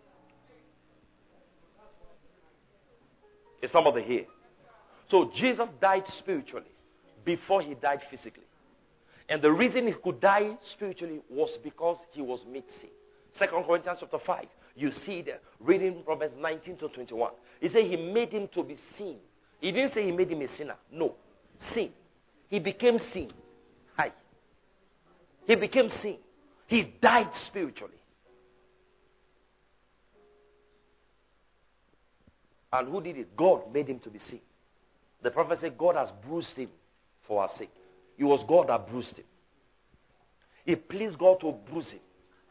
Is somebody here? So Jesus died spiritually before he died physically. And the reason he could die spiritually was because he was made sin. Second Corinthians chapter five. You see there, reading from verse nineteen to twenty-one. He said he made him to be sin. He didn't say he made him a sinner. No. Sin. He became sin. Hi. He became sin. He died spiritually. And who did it? God made him to be sin. The prophet said God has bruised him for our sake. It was God that bruised him. It pleased God to bruise him.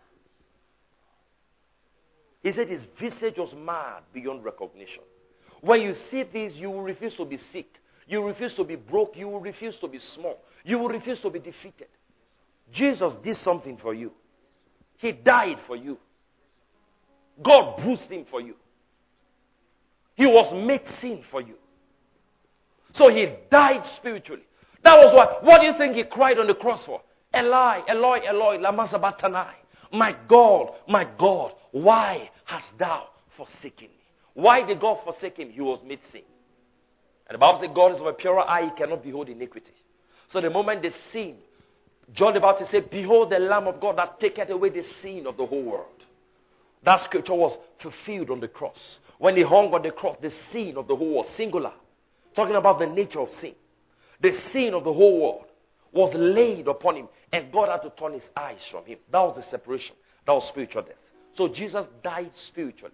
He said his visage was marred beyond recognition. When you see this, you will refuse to be sick. You will refuse to be broke. You will refuse to be small. You will refuse to be defeated. Jesus did something for you. He died for you. God bruised him for you. He was made sin for you. So he died spiritually. That was why. What do you think he cried on the cross for? Eli, Eloi, Eloi, lama sabachthani. My God, my God, why hast thou forsaken me? Why did God forsake him? He was made sin. And the Bible says God is of a purer eye, he cannot behold iniquity. So the moment they sin, John the Baptist said, behold the Lamb of God that taketh away the sin of the whole world. That scripture was fulfilled on the cross. When he hung on the cross, the sin of the whole world, singular, talking about the nature of sin. The sin of the whole world was laid upon him, and God had to turn his eyes from him. That was the separation. That was spiritual death. So Jesus died spiritually.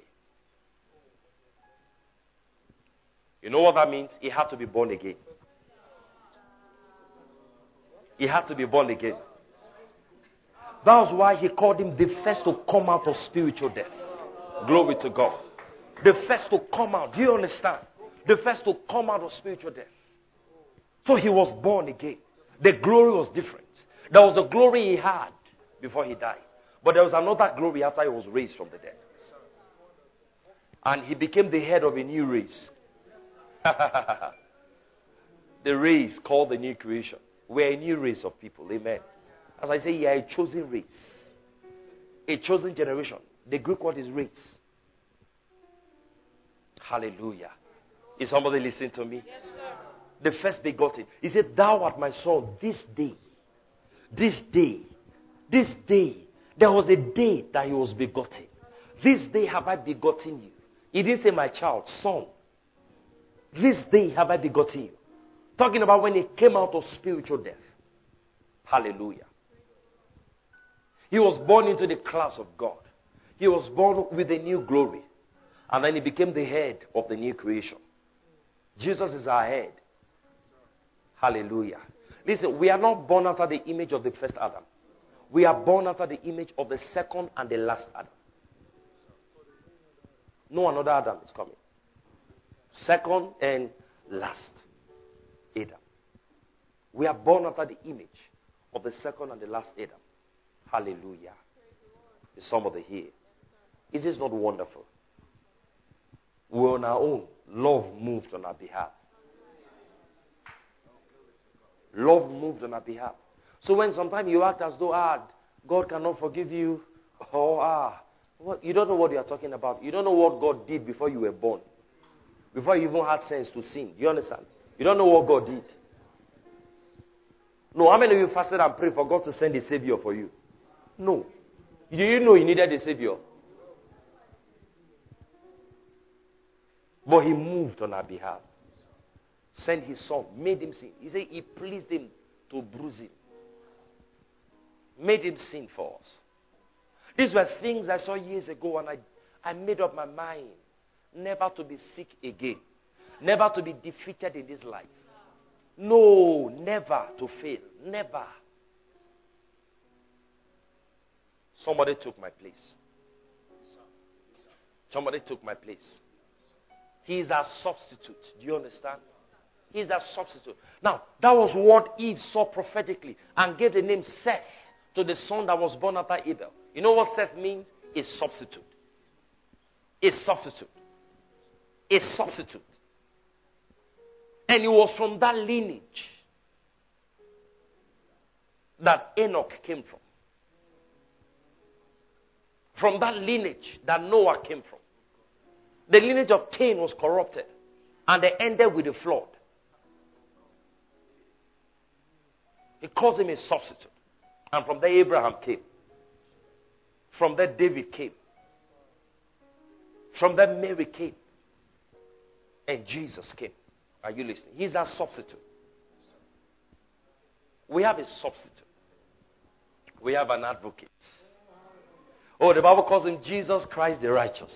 You know what that means? He had to be born again. He had to be born again. That was why he called him the first to come out of spiritual death. Glory to God. The first to come out. Do you understand? The first to come out of spiritual death. So he was born again. The glory was different. There was the glory he had before he died. But there was another glory after he was raised from the dead. And he became the head of a new race. The race called the new creation. We're a new race of people. Amen. As I say, you are a chosen race. A chosen generation. The Greek word is race. Hallelujah. Is somebody listening to me? Yes, sir. The first begotten. He said, thou art my son this day. This day. This day. There was a day that he was begotten. This day have I begotten you. He didn't say my child, son. This day have I begotten you. Talking about when he came out of spiritual death. Hallelujah. He was born into the class of God. He was born with a new glory. And then he became the head of the new creation. Jesus is our head. Hallelujah. Listen, we are not born after the image of the first Adam. We are born after the image of the second and the last Adam. No another Adam is coming. Second and last Adam. We are born after the image of the second and the last Adam. Hallelujah. Is somebody here? Is this not wonderful? We're on our own. Love moved on our behalf. Love moved on our behalf. So when sometimes you act as though, ah, God cannot forgive you, or ah, what, you don't know what you are talking about. You don't know what God did before you were born. Before you even had sense to sin. Do you understand? You don't know what God did. No, how many of you fasted and prayed for God to send a Savior for you? No. Do you know you needed a Savior? But he moved on our behalf. Sent his son, made him sin. He said he pleased him to bruise him. Made him sin for us. These were things I saw years ago, and I, I made up my mind never to be sick again. Never to be defeated in this life. No, never to fail. Never. Somebody took my place. Somebody took my place. He is our substitute. Do you understand? He is our substitute. Now, that was what Eve saw prophetically and gave the name Seth to the son that was born after Abel. You know what Seth means? A substitute. A substitute. A substitute. And it was from that lineage that Enoch came from. From that lineage that Noah came from. The lineage of Cain was corrupted. And they ended with a flood. He calls him a substitute. And from there Abraham came. From there David came. From there Mary came. And Jesus came. Are you listening? He's our substitute. We have a substitute. We have an advocate. Oh, the Bible calls him Jesus Christ the righteous.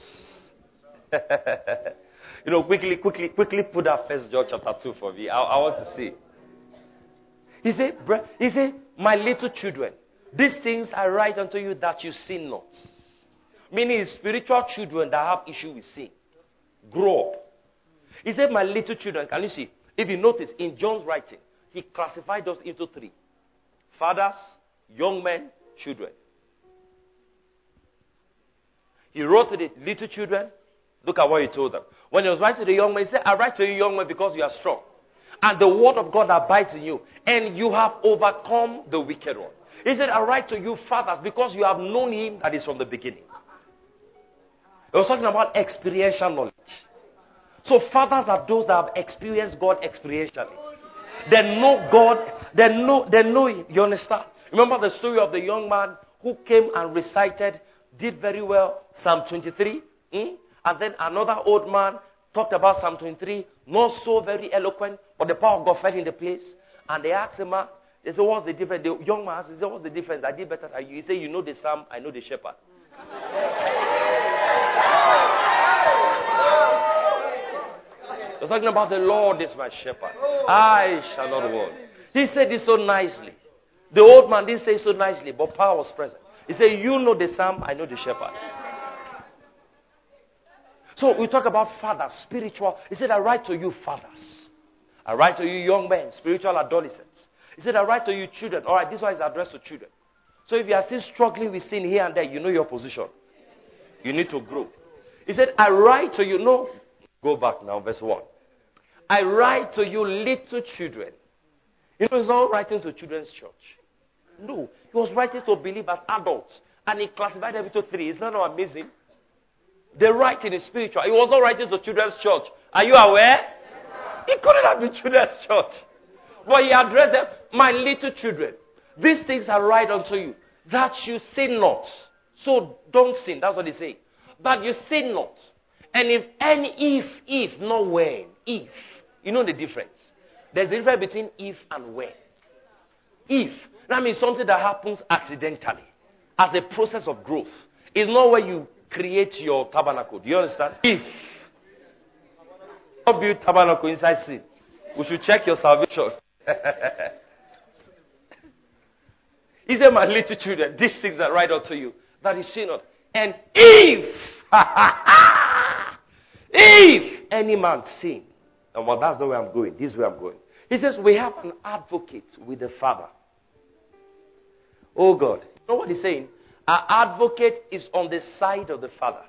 You know, quickly, quickly, quickly put that First John chapter two for me. I, I want to see. He said, he said, my little children, these things I write unto you that you sin not. Meaning spiritual children that have issue with sin. Grow up. He said, my little children, can you see? If you notice, in John's writing, he classified us into three. Fathers, young men, children. He wrote to the little children. Look at what he told them. When he was writing to the young men, he said, I write to you, young men, because you are strong. And the word of God abides in you. And you have overcome the wicked one. He said, I write to you, fathers, because you have known him that is from the beginning. He was talking about experiential knowledge. So fathers are those that have experienced God experientially. They know God. They know, they know him. You understand? Remember the story of the young man who came and recited, did very well, Psalm twenty-three. Hmm? And then another old man talked about Psalm twenty-three, not so very eloquent, but the power of God fell in the place. And they asked him, they said, what's the difference? The young man asked, he said, what's the difference? I did better than you. He said, you know the psalm, I know the shepherd. He was talking about the Lord is my shepherd. I shall not want. He said it so nicely. The old man didn't say it so nicely, but power was present. He said, you know the psalm, I know the shepherd. So we talk about fathers, spiritual. He said, I write to you fathers. I write to you young men, spiritual adolescents. He said, I write to you children. All right, this one is addressed to children. So if you are still struggling with sin here and there, you know your position. You need to grow. He said, I write to you. No. Go back now, verse one. I write to you little children. You know, he's not writing to children's church. No. He was writing to believers, adults. And he classified them into three. Isn't that not amazing? The writing is spiritual. He was not writing to children's church. Are you aware? He couldn't have been children's church. But he addressed them, my little children. These things are right unto you, that you sin not. So don't sin. That's what he say. But you sin not. And if any, if, if, not when, if. You know the difference. There's a difference between if and when. If. That means something that happens accidentally. As a process of growth. It's not where you create your tabernacle. Do you understand? If. Don't build tabernacle inside sin. We should check your salvation. He said, my little children, these things are right unto you, that is sin not. And if, if any man sin, and well, that's not where I'm going, this is where I'm going. He says, we have an advocate with the Father. Oh God. You know what he's saying? Our advocate is on the side of the Father.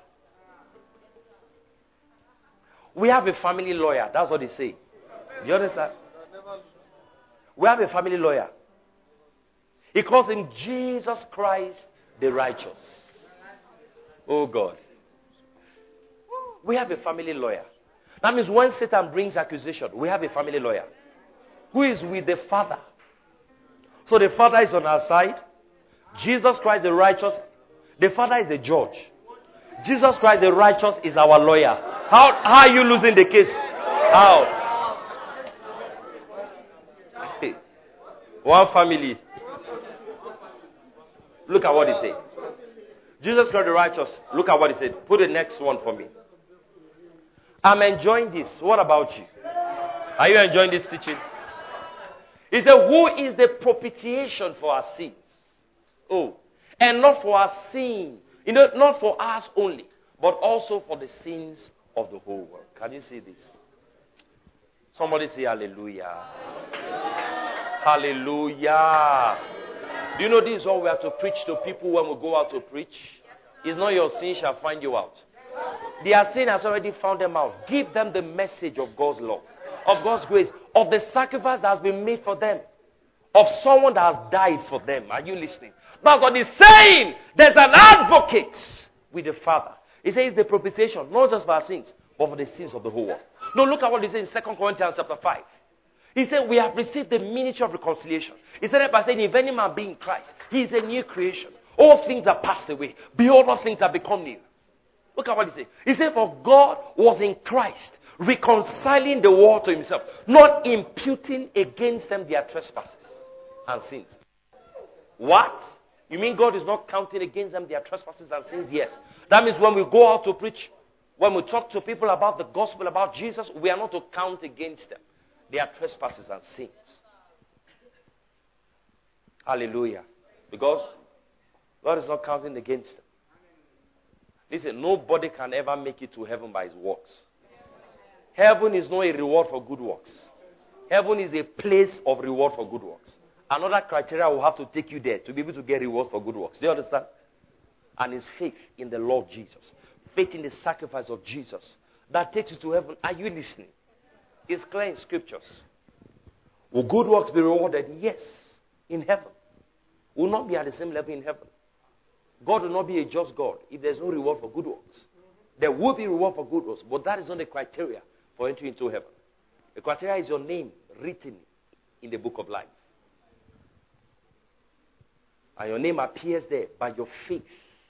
We have a family lawyer. That's what he's saying. Do you understand? We have a family lawyer. He calls him Jesus Christ the righteous. Oh God. We have a family lawyer. That means when Satan brings accusation, we have a family lawyer who is with the Father. So the Father is on our side. Jesus Christ the righteous. The Father is the judge. Jesus Christ the righteous is our lawyer. How, how are you losing the case? How? One family. Look at what he said. Jesus Christ the righteous. Look at what he said. Put the next one for me. I'm enjoying this. What about you? Are you enjoying this teaching? He said, who is the propitiation for our sins? Oh. And not for our sin. You know, not for us only, but also for the sins of the whole world. Can you see this? Somebody say hallelujah. Hallelujah. Do you know this is all we have to preach to people when we go out to preach? It's not your sin shall find you out. Their sin has already found them out. Give them the message of God's love, of God's grace, of the sacrifice that has been made for them, of someone that has died for them. Are you listening? That's what he's saying. There's an advocate with the Father. He says the propitiation, not just for our sins, but for the sins of the whole world. No, look at what he says in Second Corinthians chapter five. He said, we have received the ministry of reconciliation. He said that by saying, if any man be in Christ, he is a new creation. All things are passed away. Behold, all things have become new. Look at what he said. He said, for God was in Christ, reconciling the world to himself, not imputing against them their trespasses and sins. What? You mean God is not counting against them their trespasses and sins? Yes. That means when we go out to preach, when we talk to people about the gospel, about Jesus, we are not to count against them their trespasses and sins. Hallelujah. Because God is not counting against them. Listen, nobody can ever make it to heaven by his works. Heaven is not a reward for good works. Heaven is a place of reward for good works. Another criteria will have to take you there to be able to get reward for good works. Do you understand? And it's faith in the Lord Jesus. Faith in the sacrifice of Jesus that takes you to heaven. Are you listening? It's clear in scriptures. Will good works be rewarded? Yes. In heaven. Will not be at the same level in heaven. God will not be a just God if there's no reward for good works. There will be reward for good works, but that is not the criteria for entry into heaven. The criteria is your name written in the book of life. And your name appears there by your faith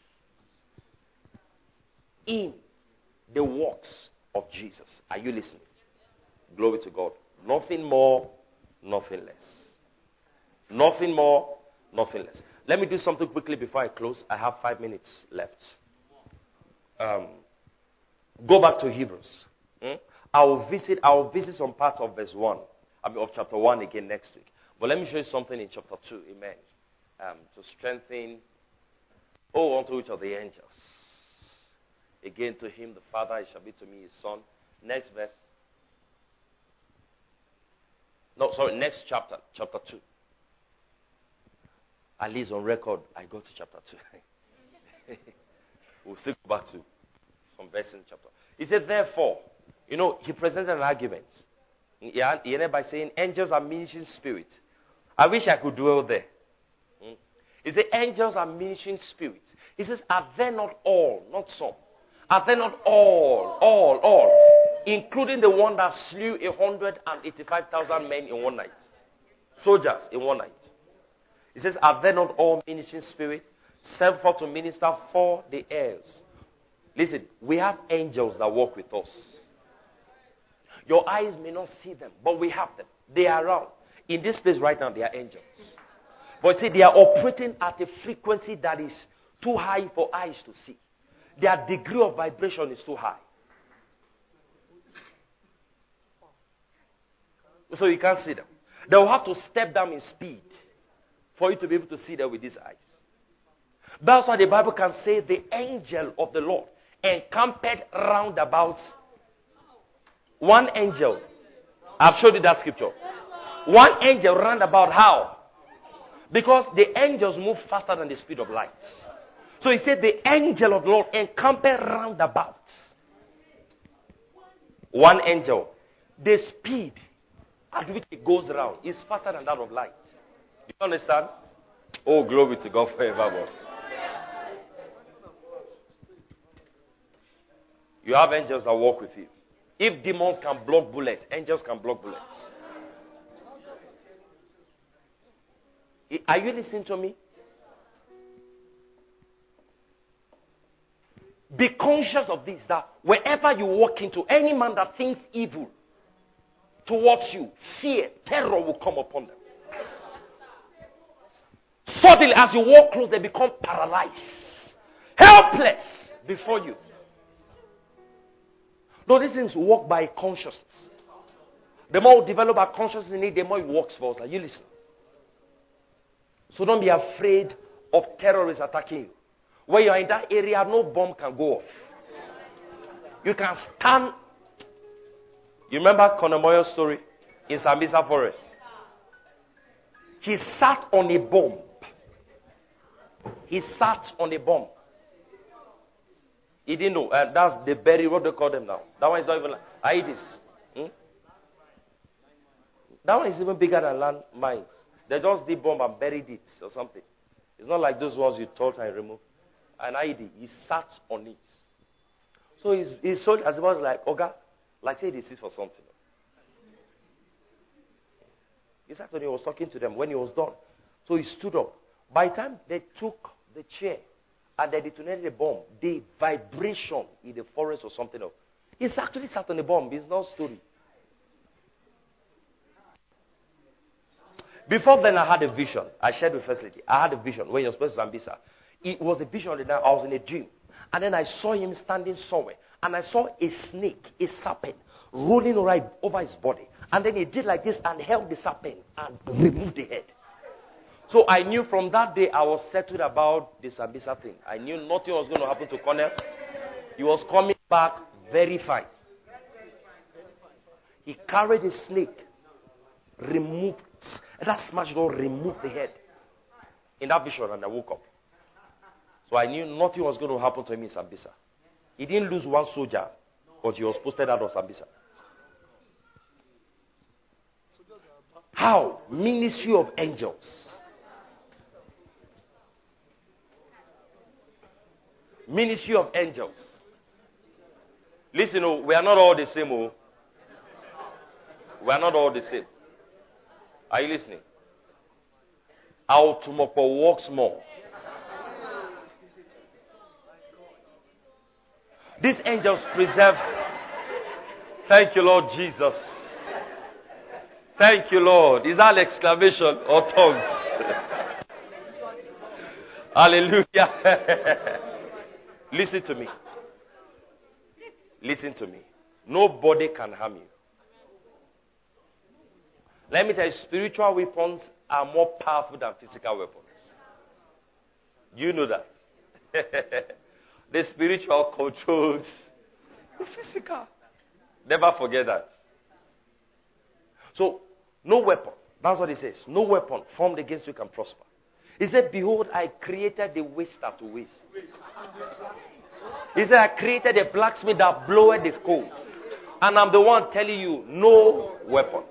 in the works of Jesus. Are you listening? Glory to God. Nothing more, nothing less. Nothing more, nothing less. Let me do something quickly before I close. I have five minutes left. Um, go back to Hebrews. Hmm? I will visit. I will visit some parts of verse one, I mean, of chapter one again next week. But let me show you something in chapter two. Amen. Um, to strengthen. Oh, unto each of the angels. Again, to him the Father, it shall be to me his Son. Next verse. No, sorry, next chapter, chapter two. At least on record, I go to chapter two. We'll still go back to from verse in chapter. He said, therefore, you know, he presented an argument. He ended by saying, angels are ministering spirits. I wish I could dwell there. Hmm? He said, angels are ministering spirits. He says, are they not all, not some? Are they not all, all, all, including the one that slew one hundred eighty-five thousand men in one night? Soldiers in one night. He says, are they not all ministering spirits, sent forth to minister for the heirs? Listen, we have angels that walk with us. Your eyes may not see them, but we have them. They are around. In this place right now, they are angels. But see, they are operating at a frequency that is too high for eyes to see. Their degree of vibration is too high. So you can't see them. They will have to step down in speed for you to be able to see them with these eyes. That's why the Bible can say the angel of the Lord encamped round about. One angel. I've showed you that scripture. One angel round about how? Because the angels move faster than the speed of light. So he said the angel of the Lord encamped round about. One angel. The speed at which it goes around is faster than that of light. You understand? Oh, glory to God forever. You have angels that walk with you. If demons can block bullets, angels can block bullets. Are you listening to me? Be conscious of this, that wherever you walk into, any man that thinks evil towards you, fear, terror will come upon them. Suddenly, as you walk close, they become paralyzed, helpless before you. No, these things work by consciousness. The more we develop our consciousness in it, the more it works for us. Like, you listen. So don't be afraid of terrorists attacking you. When you are in that area, no bomb can go off. You can stand. You remember Conor Moyo's story in Sambisa Forest? He sat on a bomb. He sat on a bomb. He didn't know. Uh, that's the berry, what they call them now. That one is not even like Aedes. Hmm? That one is even bigger than land mines. They just did bomb and buried it or something. It's not like those ones you thought and removed. And I did. He sat on it. So his, his soldiers was like, Oga, like say this is for something. He sat when he was talking to them when he was done. So he stood up. By the time they took the chair and they detonated the bomb, the vibration in the forest or something else. He's actually sat on the bomb. It's no story. Before then, I had a vision. I shared with First Lady. I had a vision when he was supposed to Zambisa. It was a vision of the night. I was in a dream. And then I saw him standing somewhere. And I saw a snake, a serpent, rolling right over his body. And then he did like this and held the serpent and removed the head. So I knew from that day I was settled about the Zambisa thing. I knew nothing was going to happen to Cornell. He was coming back very fine. He carried a snake, removed, that smashed door, removed the head. In that vision, and I woke up. So I knew nothing was going to happen to him in Sambisa. He didn't lose one soldier, but he was posted out of Sambisa. How? Ministry of angels. Ministry of angels. Listen, oh, we are not all the same. Oh. We are not all the same. Are you listening? Our Tumopo works more. These angels preserve. Thank you, Lord Jesus. Thank you, Lord. Is that an exclamation or tongues? Hallelujah. Listen to me. Listen to me. Nobody can harm you. Let me tell you, spiritual weapons are more powerful than physical weapons. You know that. The spiritual controls the physical. Never forget that. So, no weapon. That's what he says. No weapon formed against you can prosper. He said, behold, I created the waster to waste. He said, I created a blacksmith that bloweth his coals. And I'm the one telling you, no weapon.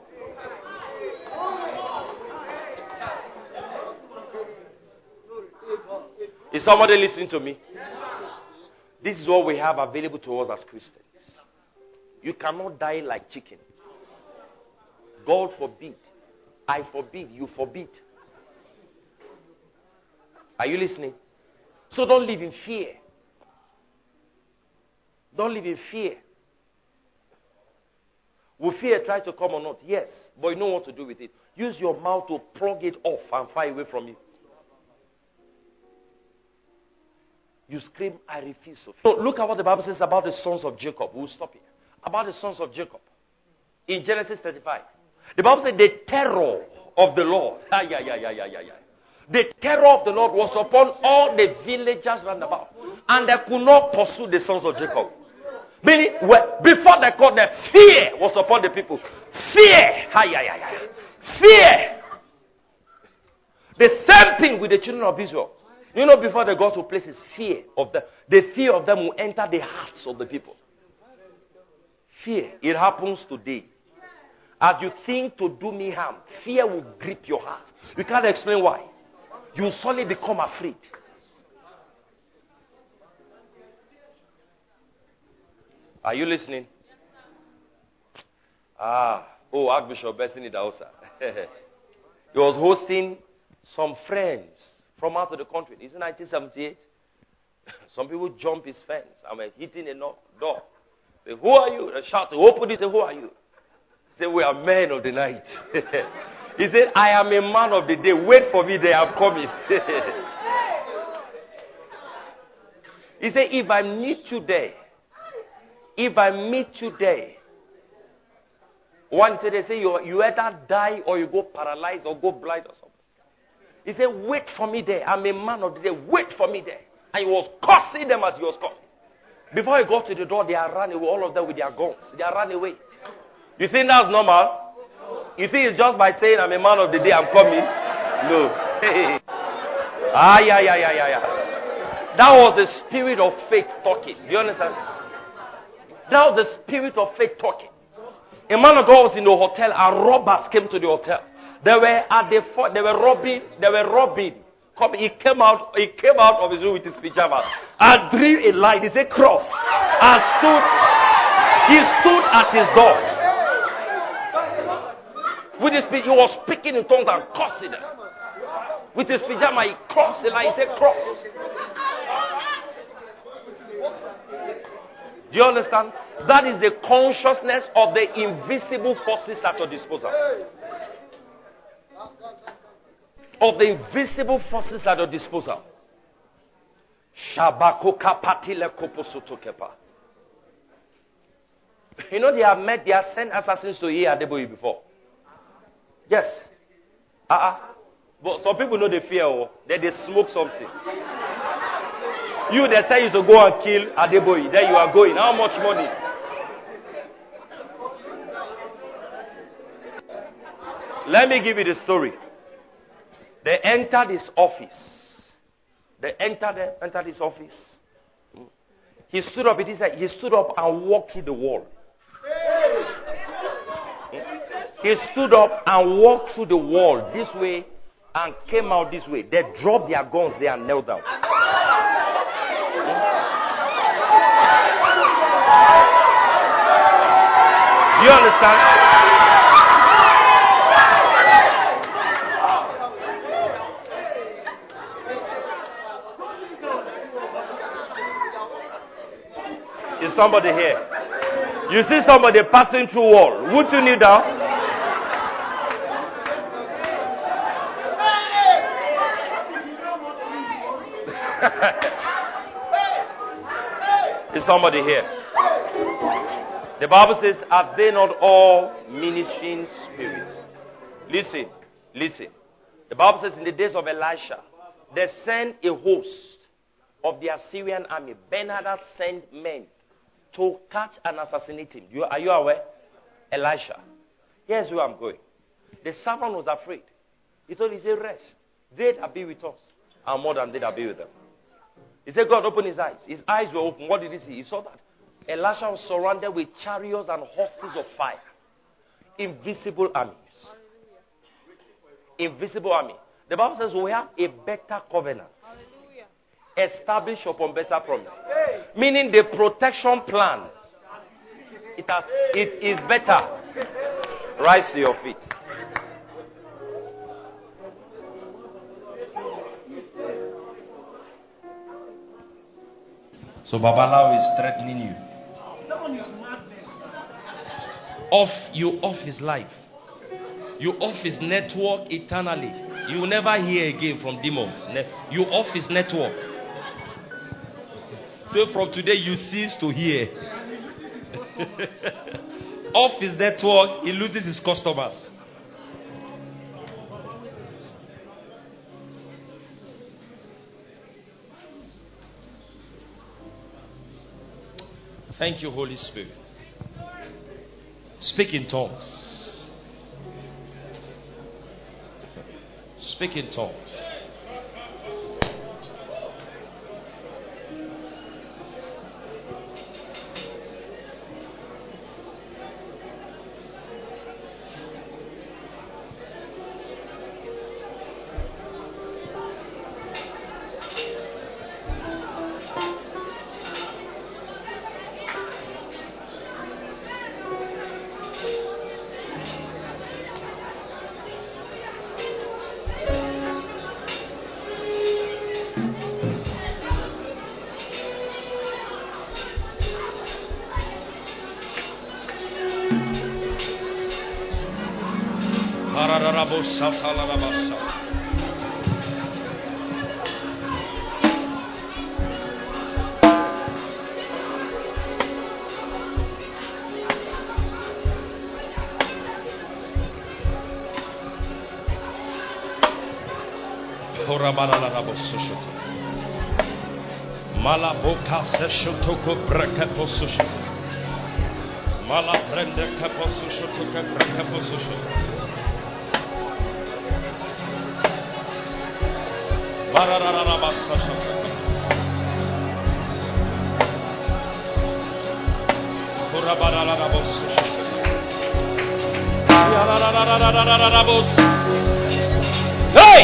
Is somebody listening to me? This is what we have available to us as Christians. You cannot die like chicken. God forbid. I forbid. You forbid. Are you listening? So don't live in fear. Don't live in fear. Will fear try to come or not? Yes. But you know what to do with it. Use your mouth to plug it off and far away from you. You scream, I refuse to. So look at what the Bible says about the sons of Jacob. We'll stop here. About the sons of Jacob. In Genesis thirty-five. The Bible says the terror of the Lord. Ah, yeah, yeah, yeah, yeah, yeah, yeah. The terror of the Lord was upon all the villagers round about. And they could not pursue the sons of Jacob. Meaning, before they caught them, fear was upon the people. Fear. Ah, yeah, yeah, yeah. Fear. The same thing with the children of Israel. You know, before they got to places, fear of them. The fear of them will enter the hearts of the people. Fear. It happens today. As you think to do me harm, fear will grip your heart. You can't explain why. You will suddenly become afraid. Are you listening? Ah, oh, Archbishop Bessini Dausa. He was hosting some friends from out of the country. It's nineteen seventy-eight. Some people jump his fence and were hitting a door. Say, who are you? They shout, open it. Say, who are you? Say, we are men of the night. He said, I am a man of the day. Wait for me, they are coming. He said, if I meet you there, if I meet you there, one day they say, you, you either die or you go paralyzed or go blind or something. He said, wait for me there. I'm a man of the day. Wait for me there. And he was cursing them as he was coming. Before he got to the door, they are running away, all of them with their guns. They are running away. You think that's normal? You think it's just by saying I'm a man of the day, I'm coming? No. ah, yeah, yeah, yeah, yeah, yeah. That was the spirit of faith talking. Do you understand? That was the spirit of faith talking. A man of God was in the hotel and robbers came to the hotel. They were at the fort, they were robbing, they were robbing. He came out, he came out of his room with his pajamas and drew a line. He said cross. And stood, he stood at his door. With his, he was speaking in tongues and cursing them. With his pajama, he crossed the line. He said cross. Do you understand? That is the consciousness of the invisible forces at your disposal. Of the invisible forces at your disposal. You know they have met, they have sent assassins to E. Adeboye before. Yes. Uh-uh. But some people know they fear, oh, that they smoke something. You, they tell you to go and kill Adeboye. Then you are going. How much money? Let me give you the story. They entered his office. They entered, entered his office. He stood up. It is like he stood up and walked through the wall. He stood up and walked through the wall this way and came out this way. They dropped their guns there and knelt down. Do you understand? Is somebody here? You see somebody passing through wall. Would you kneel down? Is somebody here? The Bible says, are they not all ministering spirits? Listen, listen. The Bible says in the days of Elisha, they sent a host of the Assyrian army. Ben-Hadad sent men to catch and assassinate him. You, are you aware? Elisha. Here's where I'm going. The servant was afraid. He told him, he said, rest. They that be with us are more than they that be with them. He said God opened his eyes. His eyes were open. What did he see? He saw that Elisha was surrounded with chariots and horses of fire. Invisible armies. Invisible army. The Bible says we have a better covenant. Established upon better promise. Meaning the protection plan. It, has, it is better. Rise to your feet. So Babalawo is threatening you. Off, you off his life. You off his network eternally. You will never hear again from demons. You off his network. So from today you cease to hear. Off his network, he loses his customers. Thank you, Holy Spirit. Speak in tongues. Speak in tongues. Malaboka seshotoko brakaposusho. Mala brenda kaposusho toka brakaposusho. Mararara basasho. Kurabarara bosusho. Yararara bos. Hey!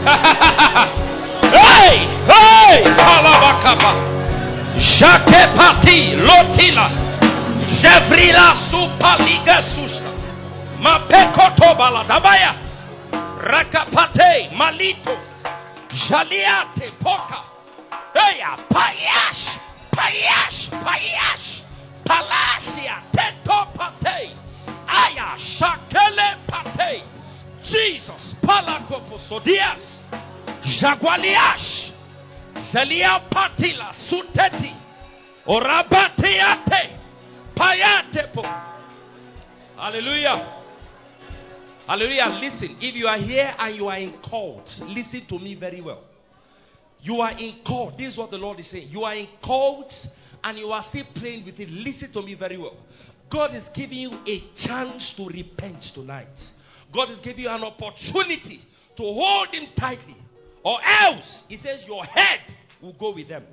Hey! Hey! Halabakaba. Jake pati lotila. Jevrila supaliga susta. Mapekoto baladabaya. Rakapate malitos. Jaliate poka. Heya payash. Payash. Payash. Palacia teto pate. Aya shakele pate. Jesus palakoposodias. Jagualiash. Zelia patila suteti. Orabatiate. Payatepo. Hallelujah. Hallelujah. Listen, if you are here and you are in cult, listen to me very well. You are in cult. This is what the Lord is saying. You are in cult and you are still playing with it. Listen to me very well. God is giving you a chance to repent tonight. God is giving you an opportunity to hold him tightly. Or else, he says, your head will go with them.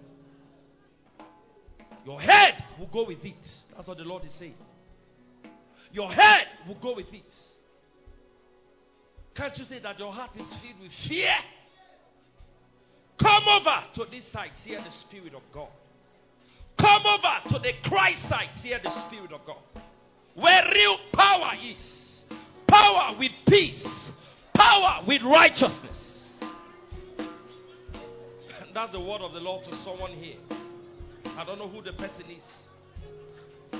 Your head will go with it. That's what the Lord is saying. Your head will go with it. Can't you say that your heart is filled with fear? Come over to this side, hear the Spirit of God. Come over to the Christ side, hear the Spirit of God. Where real power is. Power with peace. Power with righteousness. And that's the word of the Lord to someone here. I don't know who the person is.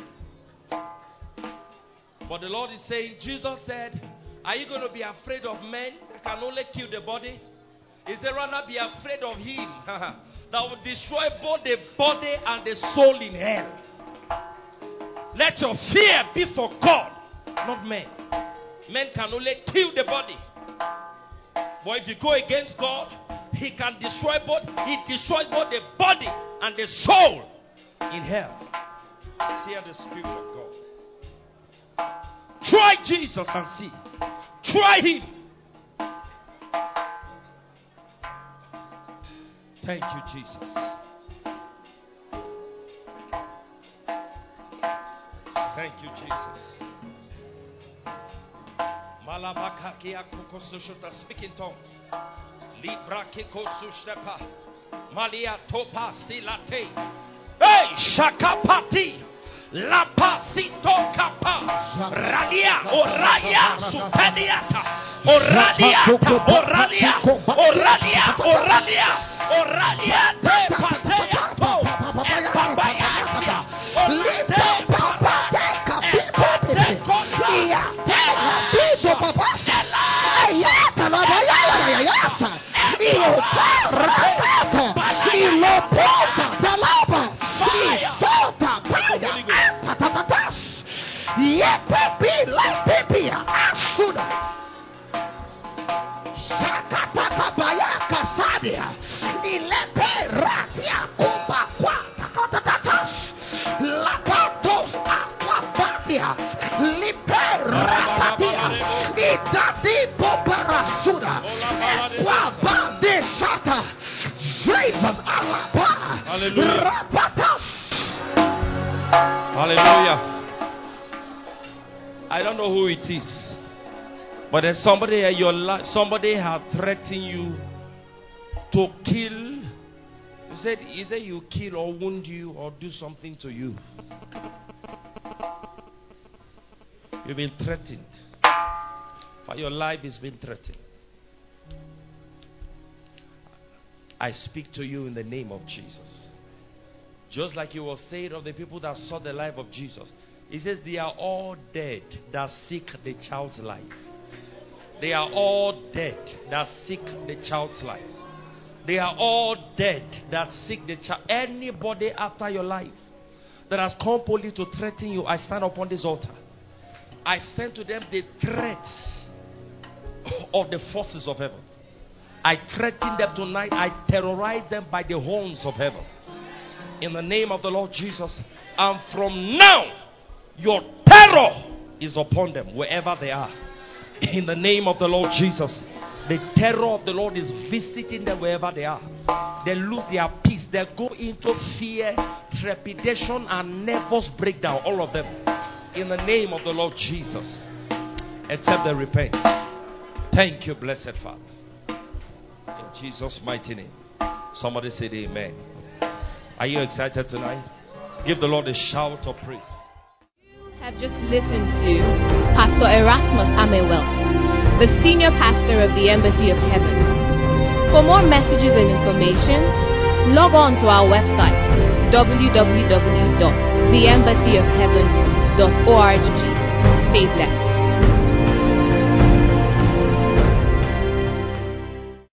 But the Lord is saying, Jesus said, are you going to be afraid of men that can only kill the body? He said, rather be afraid of him that will destroy both the body and the soul in hell. Let your fear be for God, not men. Men can only kill the body. But if you go against God, he can destroy both. He destroys both the body and the soul in hell. Hear the Spirit of God. Try Jesus and see. Try him. Thank you, Jesus. Thank you, Jesus. Malabakakia kokosushota. Speak in tongues. Libra kikosushtepa. Malia topa silate. Hey, shakapati. La pasito capa. Radia oraya supediata. Oradiata oradia. Oradia oradia. Oradia te patea to. Epabayasia. Orate parate kapipopite. Ia te rabiso papa. Ayata la bayaya yasa. Io parata. Ilo posa talaba. Isota paya. Patatatas. Yepepi la pepia. Asuda. Sakataka baya kasadia. Ilepe ratia kuba kwa. Takatatas. Lapatos aquapatia. Lipe rapatia. Itati poparasuda. Equaba de shata. Jesus alapa. Hallelujah. Rapatas. Hallelujah. I don't know who it is, but there's somebody at your life. Somebody have threatened you to kill. You said, he said you kill or wound you or do something to you. You've been threatened. For your life has been threatened. I speak to you in the name of Jesus. Just like you were saying of the people that saw the life of Jesus. He says they are all dead that seek the child's life. They are all dead that seek the child's life. They are all dead that seek the child. Anybody after your life that has come boldly to threaten you, I stand upon this altar. I send to them the threats of the forces of heaven. I threaten them tonight. I terrorize them by the horns of heaven. In the name of the Lord Jesus. And from now, your terror is upon them wherever they are. In the name of the Lord Jesus. The terror of the Lord is visiting them wherever they are. They lose their peace. They go into fear, trepidation, and nervous breakdown. All of them. In the name of the Lord Jesus. Except they repent. Thank you, blessed Father. In Jesus' mighty name. Somebody said amen. Are you excited tonight? Give the Lord a shout of praise. You have just listened to Pastor Erasmus Amewell, the senior pastor of the Embassy of Heaven. For more messages and information, log on to our website w w w dot the embassy of heaven dot org. Stay blessed.